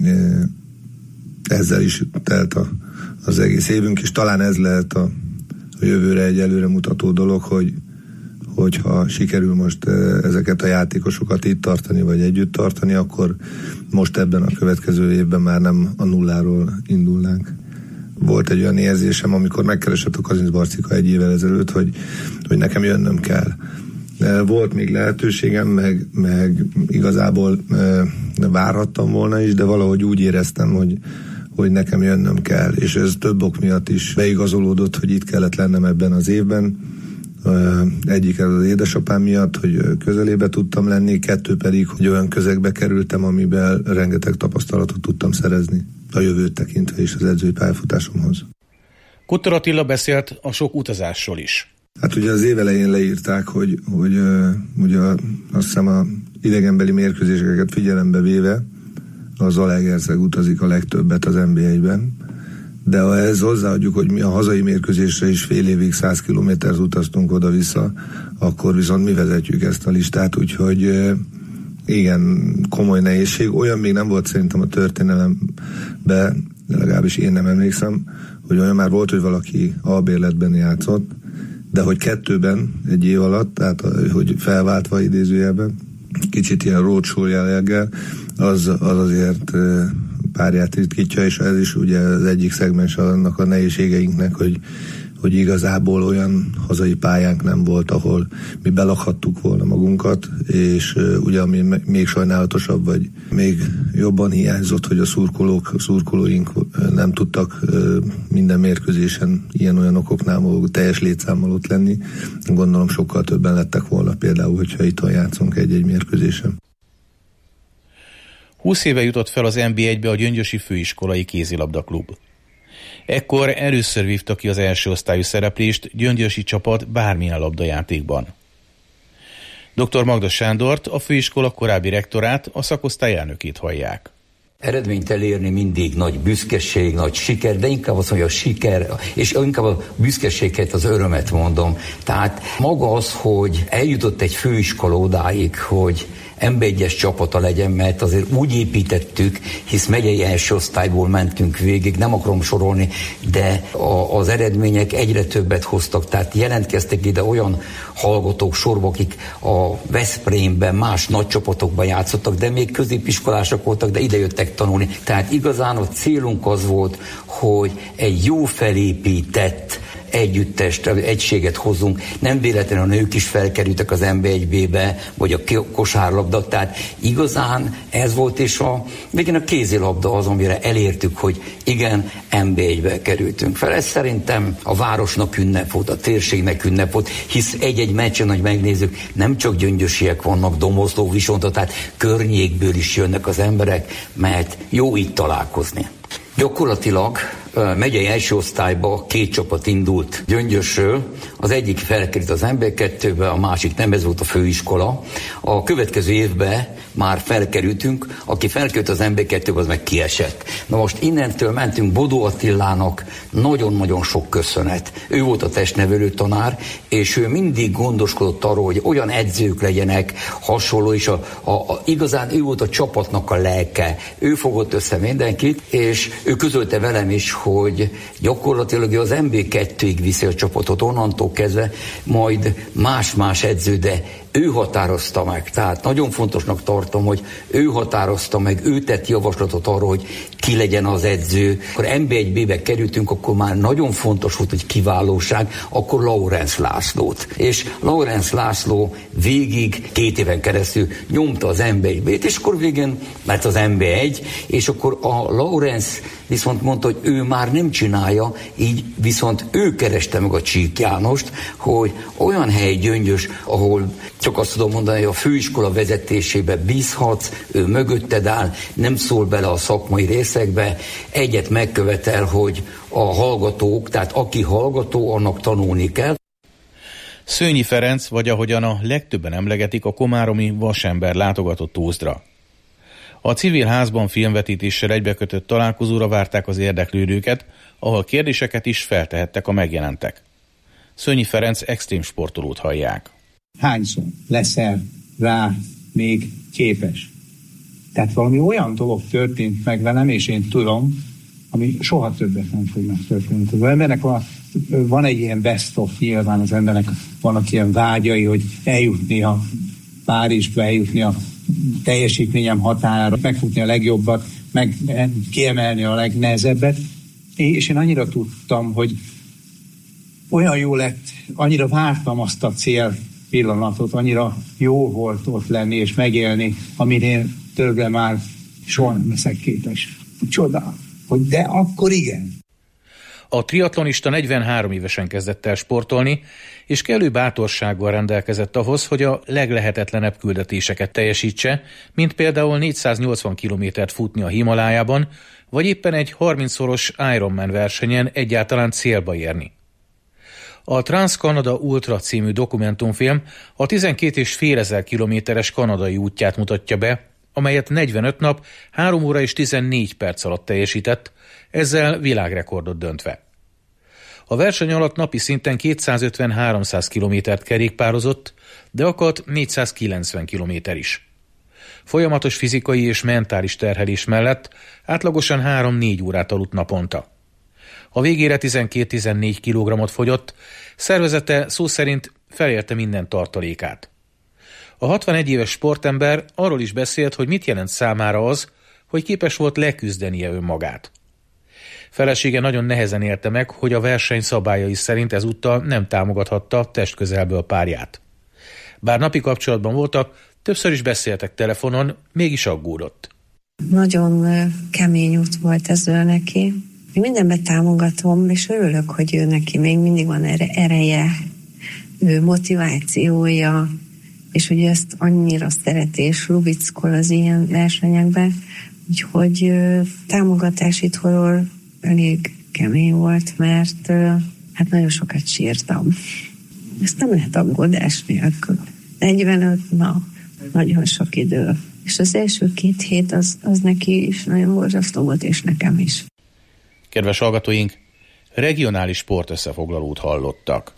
Ezzel is telt a, az egész évünk, és talán ez lehet a, a jövőre egy előre mutató dolog, hogy hogyha sikerül most ezeket a játékosokat itt tartani, vagy együtt tartani, akkor most ebben a következő évben már nem a nulláról indulnánk. Volt egy olyan érzésem, amikor megkeresett a Kazinc Barcika egy évvel ezelőtt, hogy, hogy nekem jönnöm kell. Volt még lehetőségem, meg, meg igazából várhattam volna is, de valahogy úgy éreztem, hogy, hogy nekem jönnöm kell, és ez több ok miatt is beigazolódott, hogy itt kellett lennem ebben az évben. Egyik ez az édesapám miatt, hogy közelébe tudtam lenni, kettő pedig, hogy olyan közegbe kerültem, amiben rengeteg tapasztalatot tudtam szerezni a jövőt tekintve is az edzői pályafutásomhoz. Kuttor Attila beszélt a sok utazásról is. Hát ugye az év elején leírták, hogy, hogy ugye azt hiszem a idegenbeli mérkőzéseket figyelembe véve az Zalaegerszeg utazik a legtöbbet az en bé egyben, de ha ez hozzáadjuk, hogy mi a hazai mérkőzésre is fél évig száz kilométert utaztunk oda-vissza, akkor viszont mi vezetjük ezt a listát, úgyhogy igen, komoly nehézség. Olyan még nem volt szerintem a történelemben, legalábbis én nem emlékszem, hogy olyan már volt, hogy valaki albérletben játszott, de hogy kettőben egy év alatt, tehát hogy felváltva idézőjelben, kicsit ilyen roadshow jelleggel, az, az azért párját ritkítja, és ez is ugye az egyik szegmens annak a nehézségeinknek, hogy, hogy igazából olyan hazai pályánk nem volt, ahol mi belakhattuk volna magunkat, és ugye ami még sajnálatosabb, vagy még jobban hiányzott, hogy a szurkolók, szurkolóink nem tudtak minden mérkőzésen ilyen-olyan okoknál teljes létszámmal ott lenni. Gondolom sokkal többen lettek volna például, hogyha itt játszunk egy-egy mérkőzésen. húsz éve jutott fel az en bé egybe a Gyöngyösi Főiskolai Kézilabdaklub. Ekkor először vívta ki az első osztályú szereplést gyöngyösi csapat bármilyen labdajátékban. doktor Magda Sándort, a főiskola korábbi rektorát, a szakosztály elnökét hallják. Eredményt elérni mindig nagy büszkeség, nagy siker, de inkább azt mondja a siker, és inkább a büszkeséget, az örömet mondom. Tehát maga az, hogy eljutott egy főiskola odáig, hogy em bé egyes csapata legyen, mert azért úgy építettük, hisz megyei első osztályból mentünk végig, nem akarom sorolni, de a, az eredmények egyre többet hoztak, tehát jelentkeztek ide olyan hallgatók sorba, akik a Veszprémben, más nagy csapatokban játszottak, de még középiskolások voltak, de ide jöttek tanulni. Tehát igazán a célunk az volt, hogy egy jó felépített együttest, egységet hozunk. Nem véletlenül a nők is felkerültek az en bé egy bé-be, vagy a kosárlabda, tehát igazán ez volt, és a végén a kézilabda az, amire elértük, hogy igen, en bé egybe kerültünk fel. Ez szerintem a városnak ünnep volt, a térségnek ünnep volt, hisz egy-egy meccsen, hogy megnézzük, nem csak gyöngyösiek vannak, Domoszló, Visonta, tehát környékből is jönnek az emberek, mert jó itt találkozni. Gyakorlatilag megyei első osztályba két csapat indult Gyöngyösről, az egyik felkerült az en bé kettőbe, a másik nem, ez volt a főiskola. A következő évben már felkerültünk, aki felkerült az en bé kettőbe, az meg kiesett. Na most innentől mentünk Bodó Attilának nagyon-nagyon sok köszönet. Ő volt a testnevelő tanár, és ő mindig gondoskodott arról, hogy olyan edzők legyenek, hasonló, és a, a, a, igazán ő volt a csapatnak a lelke. Ő fogott össze mindenkit, és ő közölte velem is, hogy gyakorlatilag az en bé kettőig viszi a csapatot, onnantól kezdve majd más-más edző, de ő határozta meg. Tehát nagyon fontosnak tartom, hogy ő határozta meg, ő tett javaslatot arra, hogy ki legyen az edző. Akkor en bé egy bé-be kerültünk, akkor már nagyon fontos volt, hogy kiválóság, akkor Laurenz Lászlót. És Laurenz László végig két éven keresztül nyomta az en bé egy bé-t, és akkor végén, mert az en bé egy, és akkor a Laurenz viszont mondta, hogy ő már nem csinálja, így viszont ő kereste meg a Csík Jánost, hogy olyan hely Gyöngyös, ahol csak azt tudom mondani, hogy a főiskola vezetésébe bízhatsz, ő mögötted áll, nem szól bele a szakmai részekbe, egyet megkövetel, hogy a hallgatók, tehát aki hallgató, annak tanulni kell. Szőnyi Ferenc, vagy ahogyan a legtöbben emlegetik, a komáromi vasember látogatott Ózdra. A Civil Házban filmvetítéssel egybekötött találkozóra várták az érdeklődőket, ahol kérdéseket is feltehettek a megjelentek. Szönyi Ferenc extrém sportolót hallják. Hányszor leszel rá még képes? Tehát valami olyan dolog történt meg velem, és én tudom, ami soha többet nem fog megtörténni. Az embernek van, van egy ilyen best of, nyilván az embernek vannak ilyen vágyai, hogy eljutni a Párizsba, eljutni a teljesítményem határára, megfutni a legjobbat, meg kiemelni a legnehezebbet. És én annyira tudtam, hogy olyan jó lett, annyira vártam azt a cél pillanatot, annyira jó volt ott lenni és megélni, amit én többre már soha nem leszek képes. Csoda, hogy de akkor igen. A triatlonista negyvenhárom évesen kezdett el sportolni, és kellő bátorsággal rendelkezett ahhoz, hogy a leglehetetlenebb küldetéseket teljesítse, mint például négyszáznyolcvan kilométert futni a Himalájában, vagy éppen egy harmincszoros Ironman versenyen egyáltalán célba érni. A Trans-Canada Ultra című dokumentumfilm a tizenkét és fél ezer kilométeres kanadai útját mutatja be, amelyet negyvenöt nap, három óra és tizennégy perc alatt teljesített, ezzel világrekordot döntve. A verseny alatt napi szinten kétszázötven-háromszáz kilométert kerékpározott, de akadt négyszázkilencven kilométer is. Folyamatos fizikai és mentális terhelés mellett átlagosan három-négy órát aludt naponta. A végére tizenkét-tizennégy kilogrammot fogyott, szervezete szó szerint felérte minden tartalékát. A hatvanegy éves sportember arról is beszélt, hogy mit jelent számára az, hogy képes volt leküzdenie önmagát. Felesége nagyon nehezen élte meg, hogy a verseny szabályai szerint ezúttal nem támogathatta testközelből párját. Bár napi kapcsolatban voltak, többször is beszéltek telefonon, mégis aggódott. Nagyon kemény út volt ez ő neki. Én mindenben támogatom, és örülök, hogy ő neki még mindig van erre ereje, ő motivációja, és hogy ezt annyira szereti, és lubickol az ilyen versenyekben, úgyhogy támogatás itthonról elég kemény volt, mert hát nagyon sokat sírtam. Ezt nem lehet aggódás nélkül. negyvenöt nap, nagyon sok idő. És az első két hét az, az neki is nagyon borzasztó volt, és nekem is. Kedves hallgatóink, regionális sportösszefoglalót hallottak.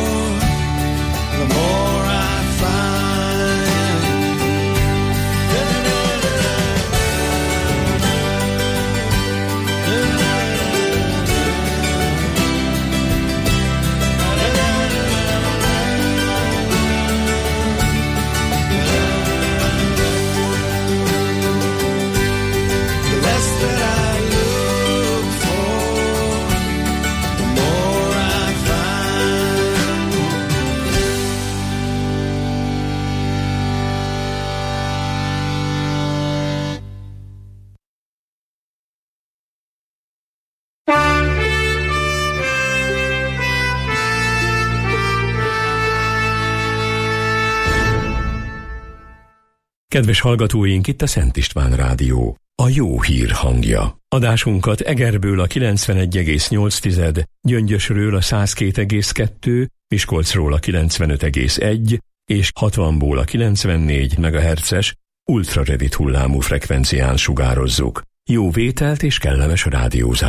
The Kedves hallgatóink, itt a Szent István Rádió, a jó hír hangja. Adásunkat Egerből a kilencvenegy egész nyolc, Gyöngyösről a száz két egész kettő, Miskolcról a kilencvenöt egész egy és hatvanból a kilencvennégy megahertzes ultrarövid hullámú frekvencián sugározzuk. Jó vételt és kellemes rádiózást!